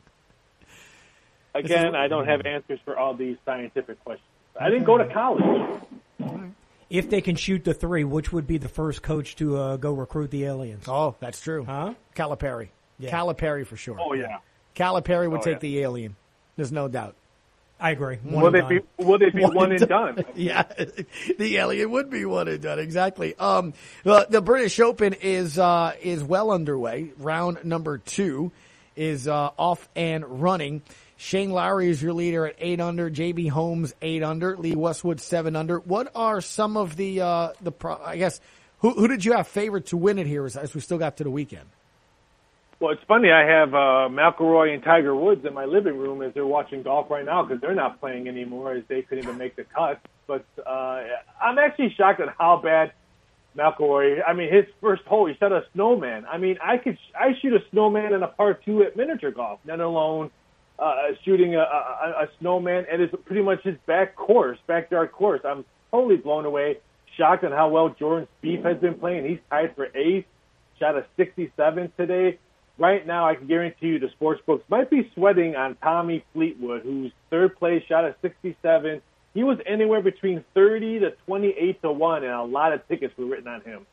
S: again, I don't have answers for all these scientific questions. I didn't go to college.
N: If they can shoot the three, which would be the first coach to uh, go recruit the aliens?
E: Oh, that's true.
N: Huh?
E: Calipari.
N: Yeah.
E: Calipari for sure.
S: Oh yeah.
E: Calipari would
S: Oh,
E: take
S: yeah.
E: the alien. There's no doubt.
N: I agree. One
S: Will
N: and
S: they be?
N: done.
S: Will they be one, and done?
E: Yeah, the alien would be one and done. Exactly. Um, the, the British Open is uh, is well underway. Round number two is uh, off and running. Shane Lowry is your leader at eight under. J B Holmes eight under. Lee Westwood seven under. What are some of the uh, the? Pro- I guess who who did you have favored to win it here? As, as we still got to the weekend.
S: Well, it's funny. I have uh, McIlroy and Tiger Woods in my living room as they're watching golf right now because they're not playing anymore as they couldn't even make the cut. But uh, I'm actually shocked at how bad McIlroy. I mean, his first hole, he shot a snowman. I mean, I could I shoot a snowman in a par two at miniature golf, let alone uh, shooting a, a, a snowman at his pretty much his back course, backyard course. I'm totally blown away, shocked on how well Jordan Spieth has been playing. He's tied for eighth, shot a sixty-seven today. Right now, I can guarantee you the sports books might be sweating on Tommy Fleetwood, who's third place, shot a sixty-seven. He was anywhere between thirty to twenty-eight to one, and a lot of tickets were written on him.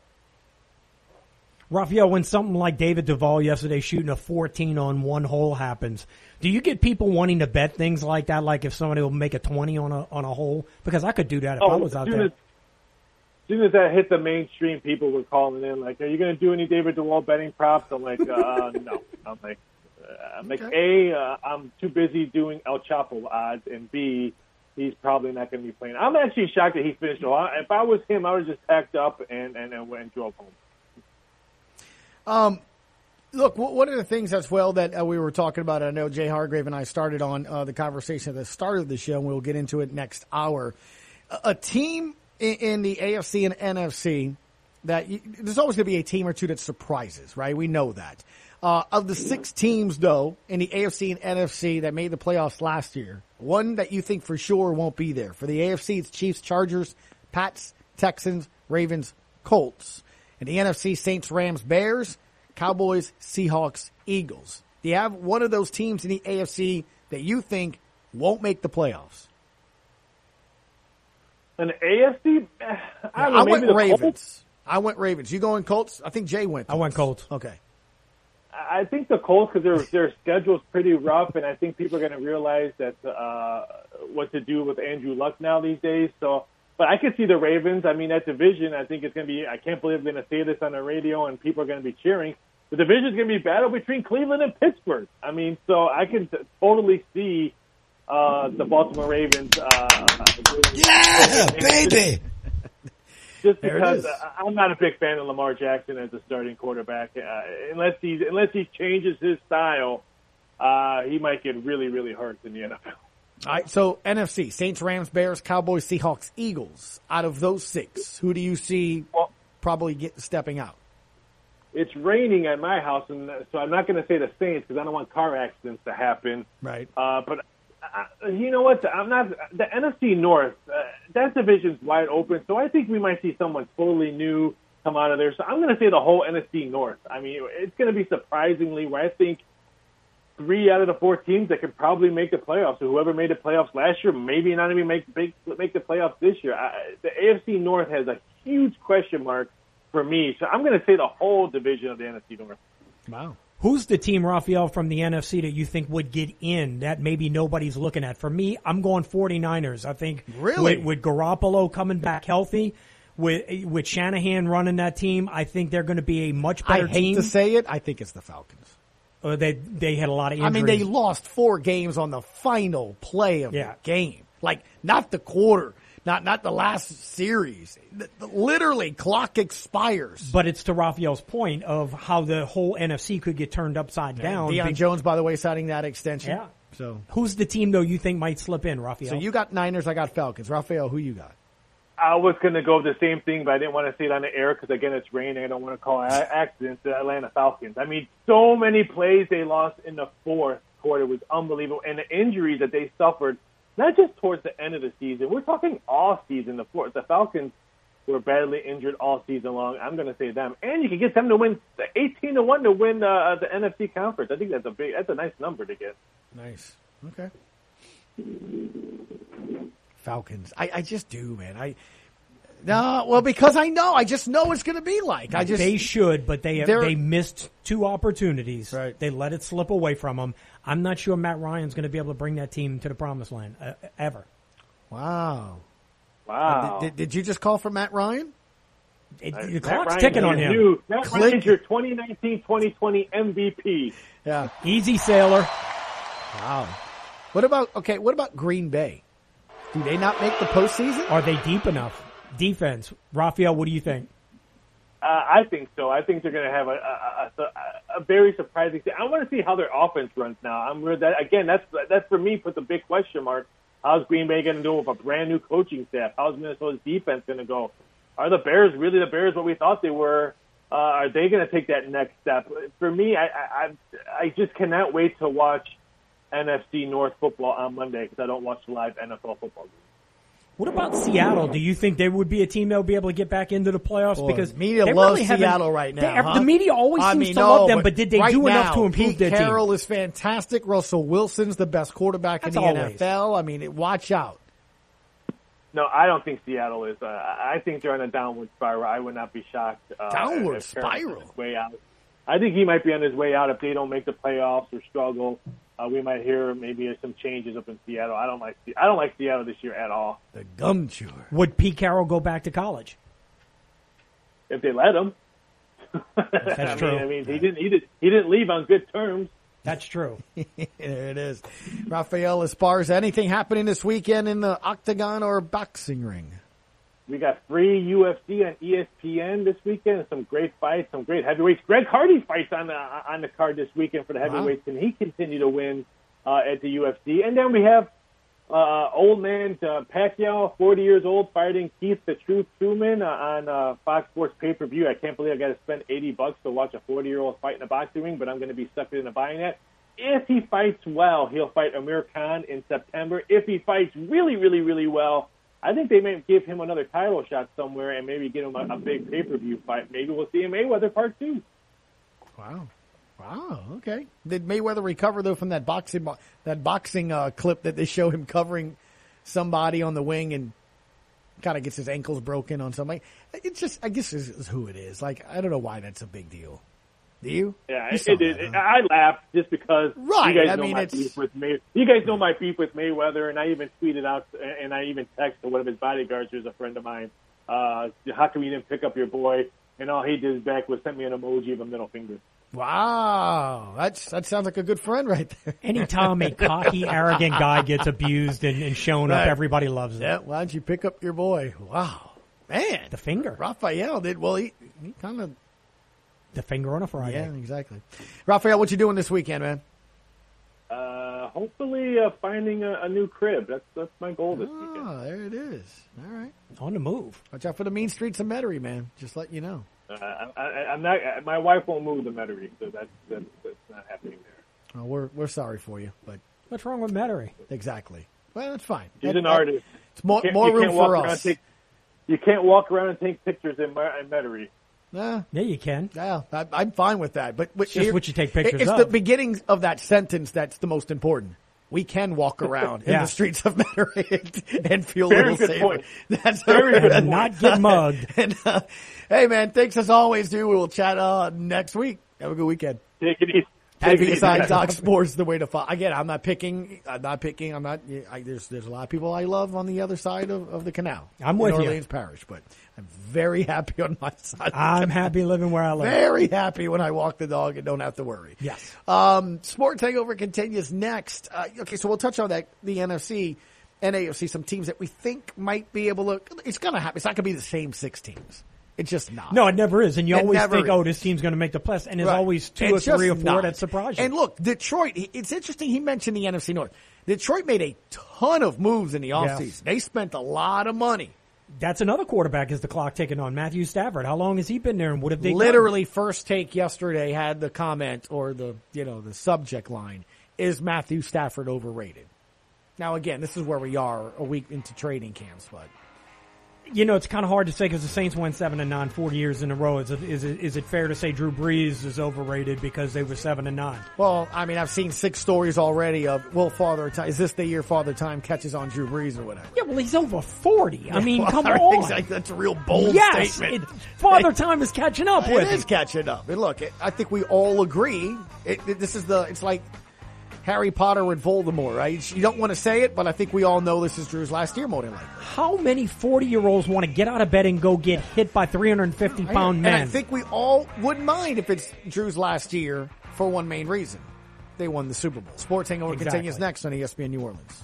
N: Raphael, when something like David Duval yesterday shooting a fourteen on one hole happens, do you get people wanting to bet things like that? Like if somebody will make a twenty on a on a hole? Because I could do that if I was out
S: as soon
N: there.
S: As, as soon as that hit the mainstream, people were calling in like, "Are you going to do any David Duval betting props?" I'm like, uh, "No." I'm like, uh, "I'm like, A, uh, I'm too busy doing El Chapo odds, and B, he's probably not going to be playing." I'm actually shocked that he finished. If I was him, I would have just packed up and and, and went and drove home.
E: Um, look, w- one of the things as well that uh, we were talking about, I know Jay Hargrave and I started on uh, the conversation at the start of the show, and we'll get into it next hour. A, a team in, in the A F C and N F C that you, there's always going to be a team or two that surprises, right? We know that. Uh, of the six teams, though, in the A F C and N F C that made the playoffs last year, one that you think for sure won't be there. For the A F C, it's Chiefs, Chargers, Pats, Texans, Ravens, Colts. In the N F C, Saints, Rams, Bears, Cowboys, Seahawks, Eagles. Do you have one of those teams in the A F C that you think won't make the playoffs?
S: An A F C? I, don't know,
E: I
S: maybe
E: went
S: the
E: Ravens.
S: Colts?
E: I went Ravens. You going Colts? I think Jay went Colts.
N: I went Colts.
E: Okay.
S: I think the Colts, because their their schedule's pretty rough, and I think people are going to realize that uh, what to do with Andrew Luck now these days. So, but I could see the Ravens. I mean, that division, I think it's going to be. I can't believe I'm going to say this on the radio, and people are going to be cheering. The division's going to be a battle between Cleveland and Pittsburgh. I mean, so I can t- totally see uh, the Baltimore Ravens. Uh,
T: yeah, baby.
S: Just
E: There it
S: because
E: is.
S: uh, I'm not a big fan of Lamar Jackson as a starting quarterback, uh, unless he unless he changes his style, uh, he might get really really hurt in the N F L.
E: All right, so N F C, Saints, Rams, Bears, Cowboys, Seahawks, Eagles. Out of those six, who do you see probably get stepping out.
S: It's raining at my house, and so I'm not going to say the Saints because I don't want car accidents to happen.
E: Right.
S: Uh, but uh, you know what? I'm not the N F C North. Uh, that division's wide open, so I think we might see someone totally new come out of there. So I'm going to say the whole N F C North. I mean, it's going to be surprisingly where I think three out of the four teams that could probably make the playoffs. So whoever made the playoffs last year, maybe not even make make, make the playoffs this year. I, the A F C North has a huge question mark for me. So I'm going to say the whole division of the N F C North.
E: Wow.
N: Who's the team, Raphael, from the N F C that you think would get in that maybe nobody's looking at? For me, I'm going 49ers. I think
E: Really?
N: with, with Garoppolo coming back healthy, with with Shanahan running that team, I think they're going to be a much better
E: I hate
N: team.
E: to say it, I think it's the Falcons.
N: Uh, they they had a lot of
E: I
N: injuries.
E: mean, they lost four games on the final play of
N: Yeah.
E: the game. Like, not the quarter, not not the last series. The- the- literally, clock expires.
N: But it's to Raphael's point of how the whole N F C could get turned upside down.
E: Deion
N: Be-
E: Jones, by the way, signing that extension.
N: Yeah.
E: So,
N: Who's the team, though, you think might slip in, Raphael?
E: so you got Niners, I got Falcons. Raphael, who you got?
S: I was going to go the same thing, but I didn't want to say it on the air because, again, it's raining. I don't want to call it accidents. The Atlanta Falcons. I mean, so many plays they lost in the fourth quarter was unbelievable. And the injuries that they suffered, not just towards the end of the season. We're talking all season. The fourth, the Falcons were badly injured all season long. I'm going to say them. And you can get them to win eighteen to one to win uh, the N F C conference. I think that's a big, that's a nice number to get.
E: Nice. Okay. Falcons. I, I just do, man. I no, well, because I know. I just know it's going to be like. I just
N: they should, but they
E: They're-
N: they missed two opportunities.
E: Right.
N: They let it slip away from them. I'm not sure Matt Ryan's going to be able to bring that team to the promised land uh, ever.
E: Wow.
S: Wow.
E: Uh, did, did you just call for Matt Ryan?
N: It,
S: Uh,
N: the
S: Matt
N: clock's
S: Ryan
N: ticking
S: is
N: on him.
S: New, Matt
E: Click.
S: Ryan's your twenty nineteen twenty twenty M V P.
E: Yeah.
N: Easy sailor.
E: Wow. What about okay? What about Green Bay? Do they not make the postseason?
N: Are they deep enough? Defense. Raphael, what do you think?
S: Uh, I think so. I think they're going to have a, a, a, a very surprising. I want to see how their offense runs now. I'm really, that again. That's that's for me. Put the big question mark. How's Green Bay going to do with a brand new coaching staff? How's Minnesota's defense going to go? Are the Bears really the Bears what we thought they were? Uh, are they going to take that next step? For me, I, I I just cannot wait to watch N F C North football on Monday because I don't watch live N F L football games.
N: What about Seattle? Do you think they would be a team that would be able to get back into the playoffs?
E: Boy,
N: because
E: media
N: they
E: loves
N: really haven't-
E: Seattle right now.
N: they have-
E: huh?
N: The media always
E: I
N: seems
E: mean,
N: to
E: no,
N: love them, but did they
E: right
N: do enough
E: now,
N: to improve
E: Pete
N: their team?
E: Carroll is fantastic. Russell Wilson's the best quarterback
N: That's
E: in the
N: always.
E: N F L. I mean, watch out.
S: No, I don't think Seattle is. Uh, I think they're on a downward spiral. I would not be shocked. Uh,
E: Downward
S: if Carroll's on
E: spiral?
S: his way out. I think he might be on his way out if they don't make the playoffs or struggle. Uh, we might hear maybe some changes up in Seattle. I don't like. I don't like Seattle this year at all.
E: The gum chewer.
N: Would Pete Carroll go back to college?
S: If they let him.
N: That's
S: I
N: true.
S: Mean, I mean, he didn't. He, did, he didn't leave on good terms.
N: That's true.
E: There it is. Rafael Esparza, anything happening this weekend in the octagon or boxing ring?
S: We got free U F C on E S P N this weekend. Some great fights, some great heavyweights. Greg Hardy fights on the on the card this weekend for the heavyweights. Can he continue to win uh, at the U F C? And then we have uh, old man uh, Pacquiao, forty years old, fighting Keith the Truth Truman uh, on uh, Fox Sports pay per view. I can't believe I got to spend eighty bucks to watch a forty year old fight in a boxing ring, but I'm going to be sucked into buying that. If he fights well, he'll fight Amir Khan in September. If he fights really, really, really well, I think they may give him another title shot somewhere and maybe get him a, a big pay-per-view fight. Maybe we'll see a Mayweather part two.
E: Wow. Wow, okay. Did Mayweather recover, though, from that boxing that boxing uh, clip that they show him covering somebody on the wing and kind of gets his ankles broken on somebody? It's just, I guess, is, is who it is. Like, I don't know why that's a big deal. Do you?
S: Yeah,
E: You
S: it,
E: saw
S: it,
E: that,
S: it,
E: huh?
S: I laughed just because
E: Right,
S: you guys
E: I
S: know
E: mean,
S: my
E: it's-
S: beef with May. You guys know my beef with Mayweather, and I even tweeted out and I even texted one of his bodyguards, who's a friend of mine. Uh, how come you didn't pick up your boy? And all he did back was sent me an emoji of a middle finger.
E: Wow. That's, that sounds like a good friend right there.
N: Anytime a cocky, arrogant guy gets abused and, and shown up,
E: Right.
N: everybody loves it.
E: Yeah, why don't you pick up your boy? Wow. Man.
N: The finger.
E: Raphael did, well, he, he kind of,
N: The finger on a Friday.
E: yeah, exactly. Raphael, what you doing this weekend, man?
S: Uh, hopefully uh, finding a, a new crib. That's that's my goal this weekend.
E: Ah, Ah, there it is. All right.
N: On the move.
E: Watch out for the mean streets of Metairie, man. Just let you know.
S: Uh, I, I, I'm not. My wife won't move to Metairie, so that's, that's that's not happening there.
E: Oh, we're we're sorry for you, but
N: what's wrong with Metairie?
E: Exactly. Well, it's fine.
S: She's
E: That-
S: an
E: that-
S: artist.
E: It's more
S: You can't-
E: more
S: you
E: room
S: can't walk
E: for
S: around and
E: us.
S: take- you can't walk around and take pictures in, my, in Metairie.
E: Nah.
N: Yeah, you can.
E: Yeah, I, I'm fine with that. But, but
N: It's just what you take pictures
E: It's
N: of.
E: the beginning of that sentence that's the most important. We can walk around in
N: Yeah.
E: the streets of Metairie and feel a
S: Very
E: little
S: good
E: safer.
S: point.
E: That's
S: Very good
N: And
S: point.
N: not get mugged.
E: And, uh, hey, man, thanks as always, dude. We will chat uh, next week. Have a good weekend.
S: Take it easy.
E: At
S: Take it easy.
E: B-Side Talk Sports, the way to follow. Again, I'm not picking. I'm not picking. I'm not. I, there's there's a lot of people I love on the other side of, of the canal.
N: I'm
E: in
N: with you.
E: Orleans Parish, but I'm very happy on my side. of the
N: I'm
E: canal.
N: happy living where I live.
E: Very happy when I walk the dog and don't have to worry.
N: Yes.
E: Um, Sports Hangover continues next. Uh, okay, so we'll touch on that, the N F C and A F C, some teams that we think might be able to, it's going to happen. It's not going to be the same six teams. It's just not.
N: No, it never is. And you
E: It
N: always
E: never
N: think,
E: is.
N: oh, this team's going to make the playoffs. And there's
E: Right.
N: always two
E: It's
N: or three or
E: just
N: four
E: not.
N: that surprise you.
E: And look, Detroit, it's interesting. He mentioned the N F C North. Detroit made a ton of moves in the offseason.
N: Yes.
E: They spent a lot of money.
N: That's another quarterback is the clock ticking on. Matthew Stafford. How long has he been there and what have they done?
E: Literally, First Take yesterday had the comment or the, you know, the subject line, is Matthew Stafford overrated? Now, again, this is where we are a week into training camps, but
N: You know, it's kind of hard to say because the Saints went seven and nine four years in a row. Is it, is it, is it fair to say Drew Brees is overrated because they were seven and nine?
E: Well, I mean, I've seen six stories already of, will Father Time, is this the year Father Time catches on Drew Brees or whatever?
N: Yeah, well, he's over forty. I mean,
E: Well,
N: come
E: right,
N: on.
E: exactly. That's a real bold
N: yes,
E: statement.
N: It, Father Time is catching up
E: It
N: with
E: is
N: him.
E: catching up. And look, it, I think we all agree. It, it- this is the, it's like Harry Potter and Voldemort, right? You don't want to say it, but I think we all know this is Drew's last year more than likely.
N: How many forty-year-olds want to get out of bed and go get hit by three hundred fifty pound
E: And
N: men?
E: I think we all wouldn't mind if it's Drew's last year for one main reason. They won the Super Bowl. Sports Hangover
N: Exactly.
E: continues next on E S P N New Orleans.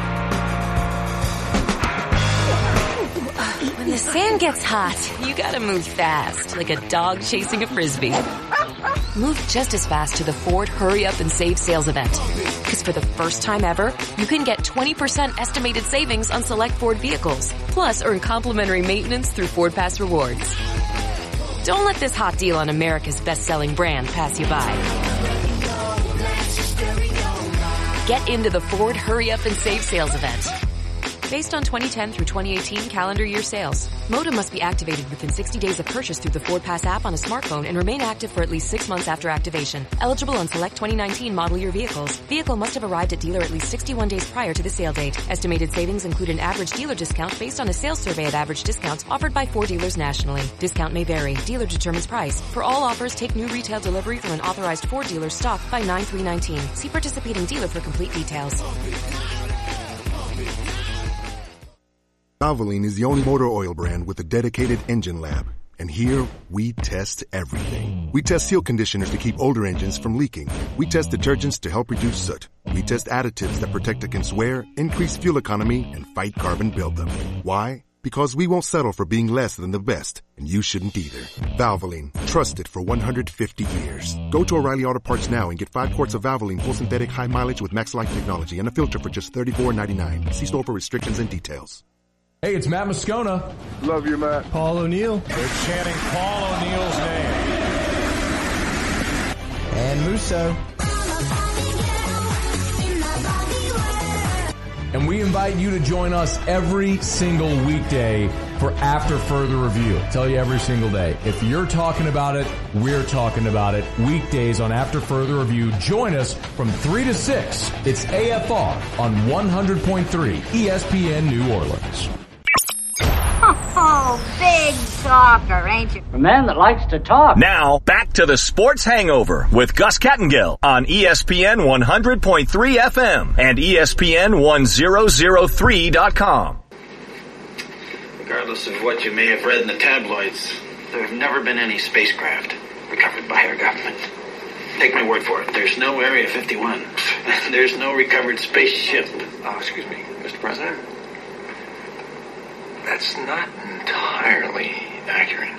U: When the sand gets hot, you gotta move fast, like a dog chasing a Frisbee. Move just as fast to the Ford Hurry Up and Save sales event. Because for the first time ever, you can get twenty percent estimated savings on select Ford vehicles. Plus, earn complimentary maintenance through Ford Pass Rewards. Don't let this hot deal on America's best-selling brand pass you by. Get into the Ford Hurry Up and Save sales event. Based on twenty ten through twenty eighteen calendar year sales. Modem must be activated within sixty days of purchase through the Ford Pass app on a smartphone and remain active for at least six months after activation. Eligible on select twenty nineteen model year vehicles. Vehicle must have arrived at dealer at least sixty-one days prior to the sale date. Estimated savings include an average dealer discount based on a sales survey of average discounts offered by Ford dealers nationally. Discount may vary. Dealer determines price. For all offers, take new retail delivery from an authorized Ford dealer stocked by nine three nineteen. See participating dealer for complete details.
Q: Valvoline is the only motor oil brand with a dedicated engine lab. And here, we test everything. We test seal conditioners to keep older engines from leaking. We test detergents to help reduce soot. We test additives that protect against wear, increase fuel economy, and fight carbon buildup. Why? Because we won't settle for being less than the best, and you shouldn't either. Valvoline, trusted for one hundred fifty years. Go to O'Reilly Auto Parts now and get five quarts of Valvoline full synthetic high mileage with Max Life technology and a filter for just thirty-four ninety-nine. See store for restrictions and details.
V: Hey, it's Matt Moscona.
W: Love you, Matt.
V: Paul O'Neill.
W: They're chanting Paul O'Neill's name.
V: And Musso. And we invite you to join us every single weekday for After Further Review. Tell you every single day. If you're talking about it, we're talking about it. Weekdays on After Further Review. Join us from three to six. It's A F R on one hundred point three E S P N New Orleans.
X: Oh, big talker, ain't you?
M: A man that likes to talk.
B: Now, back to the Sports Hangover with Gus Kettengill on E S P N one hundred point three F M and E S P N ten oh three dot com.
Y: Regardless of what you may have read in the tabloids, there have never been any spacecraft recovered by our government. Take my word for it. There's no Area fifty-one. There's no recovered spaceship. Oh, excuse me, Mister President. That's not entirely accurate.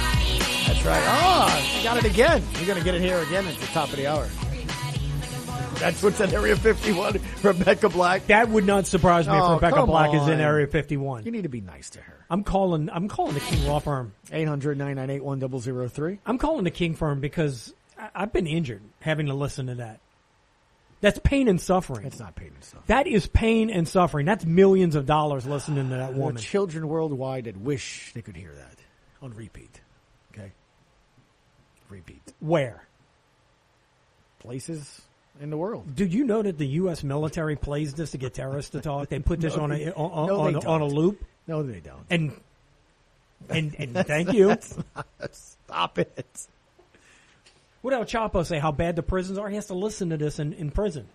E: That's right. Oh, you got it again. You're going to get it here again at the top of the hour. That's what's in Area fifty-one. Rebecca Black.
N: That would not surprise me
E: Oh,
N: if Rebecca
E: come
N: Black is in
E: on.
N: Area fifty-one.
E: You need to be nice to her.
N: I'm calling. I'm calling the King Law Firm.
E: eight hundred, nine nine eight, one zero zero three.
N: I'm calling the King Firm because I, I've been injured having to listen to that. That's pain and suffering.
E: It's not pain and suffering.
N: That is pain and suffering. That's millions of dollars listening to that
E: The
N: woman.
E: children worldwide that wish they could hear that on repeat. Okay? Repeat.
N: Where?
E: Places in the world.
N: Do you know that the U S military plays this to get terrorists to talk? They put this
E: No,
N: on a
E: they-
N: on,
E: no,
N: on,
E: they
N: on a
E: don't.
N: loop.
E: No, they don't.
N: And and and
E: That's
N: thank
E: not-
N: you.
E: that's not- stop it.
N: What El Chapo say? How bad the prisons are? He has to listen to this in, in prison.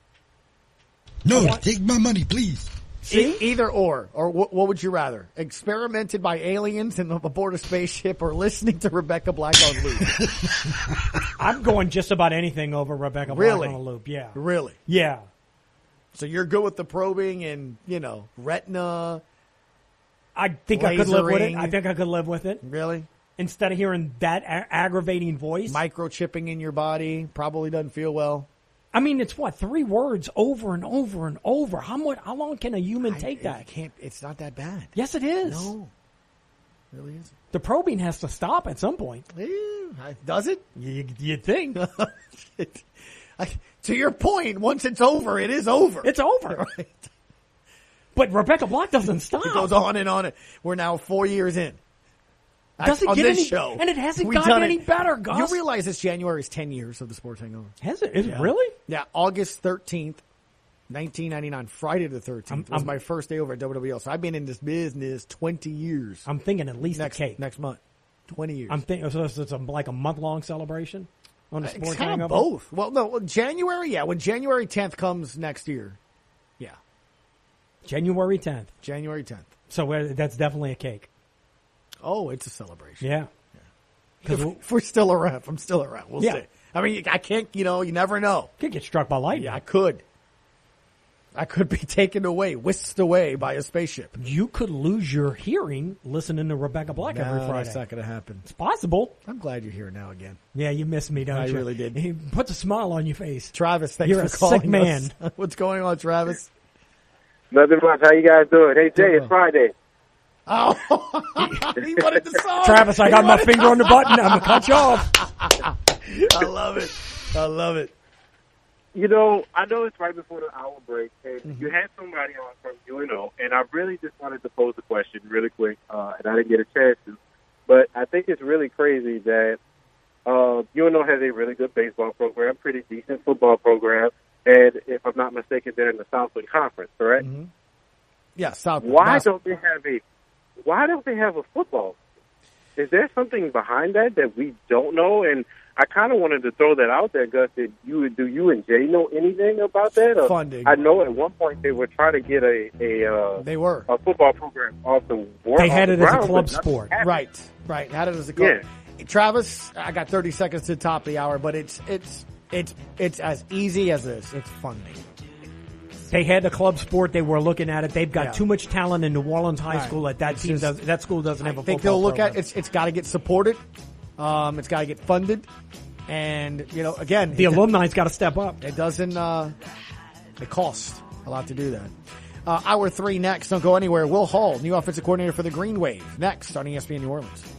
T: No, take my money, please.
E: See? E- either or. Or what, what would you rather? Experimented by aliens in aboard a spaceship or listening to Rebecca Black on loop?
N: I'm going just about anything over Rebecca
E: Really?
N: Black on a loop. Yeah.
E: Really?
N: Yeah.
E: So you're good with the probing and, you know, retina.
N: I think I could live with it.
E: Lasering.
N: I think I could live with it.
E: Really?
N: Instead of hearing that a- aggravating voice.
E: Microchipping in your body probably doesn't feel well.
N: I mean, it's what, three words over and over and over. How much? How long can a human take
E: I
N: that?
E: can't. It's not that bad.
N: Yes, it is.
E: No, it really is.
N: The probing has to stop at some point.
E: Yeah, does it?
N: You, you'd think.
E: I, to your point, once it's over, it is over.
N: It's over.
E: Right.
N: But Rebecca Black doesn't stop.
E: It goes on and on. We're now four years in.
N: Doesn't
E: on
N: get
E: this
N: any,
E: show,
N: and it hasn't
E: We've
N: gotten
E: done
N: any
E: it.
N: better, Gus.
E: You realize this January is ten years of the Sports Hangover.
N: Has it? Is it
E: Yeah.
N: really?
E: Yeah, August thirteenth, nineteen ninety-nine, Friday the thirteenth
N: I'm-
E: was
N: I'm-
E: my first day over at W W L. So I've been in this business twenty years.
N: I'm thinking at least
E: next
N: a cake.
E: next month, twenty years.
N: I'm thinking so it's it's a, like a month long celebration on the
E: It's
N: Sports
E: kind of
N: Hangover.
E: both. Well, no, well, January, yeah. When January tenth comes next year, yeah,
N: January tenth.
E: January tenth.
N: So uh, that's definitely a cake.
E: Oh, it's a celebration.
N: Yeah.
E: If, if we're still around, if I'm still around, we'll
N: Yeah.
E: see. I mean, I can't, you know, you never know.
N: Could get struck by lightning.
E: Yeah, I could. I could be taken away, whisked away by a spaceship.
N: You could lose your hearing listening to Rebecca Black
E: No,
N: every Friday.
E: that's not going to happen.
N: It's possible.
E: I'm glad you're here now again.
N: Yeah, you miss me, don't
E: I
N: you?
E: really did.
N: He puts a smile on your face.
E: Travis, thanks
N: You're
E: for
N: a
E: calling
N: sick man.
E: us. What's going on, Travis?
A: Nothing much. How you guys doing? Hey, Jay, it's Friday.
E: Oh, he wanted the song.
N: Travis, I
E: He
N: got my
E: wanted
N: finger
E: the
N: on the button. I'm going to cut you off.
E: I love it. I love it.
A: You know, I know it's right before the hour break, and
E: Mm-hmm.
A: you had somebody on from U N O, and I really just wanted to pose a question really quick, uh, and I didn't get a chance to. But I think it's really crazy that uh, U N O has a really good baseball program, pretty decent football program, and if I'm not mistaken, they're in the Southland Conference, correct?
E: Mm-hmm. Yeah, South.
A: Why
E: Bas-
A: don't they have a Why don't they have a football? Is there something behind that that we don't know? And I kind of wanted to throw that out there, Gus. Did you do you and Jay know anything about that? Or
E: Funding.
A: I know at one point they were trying to get a a uh,
E: They were.
A: a football program off the world.
N: They had it as a club sport.
E: Right, right. Had it as a club. Travis, I got thirty seconds to the top of the hour, but it's it's it's it's as easy as this. It's funding.
N: They had the club sport. They were looking at it. They've got
E: Yeah.
N: too much talent in New Orleans High
E: Right.
N: School that that
E: It's
N: team
E: just-
N: does. That school doesn't have a
E: I think
N: football
E: they'll look
N: program.
E: at it's. It's got to get supported. Um, it's got to get funded, and you know, again,
N: The
E: it-
N: alumni's got to step up.
E: It doesn't. Uh, it costs a lot to do that. Uh, hour three next. Don't go anywhere. Will Hall, new offensive coordinator for the Green Wave, next on E S P N New Orleans.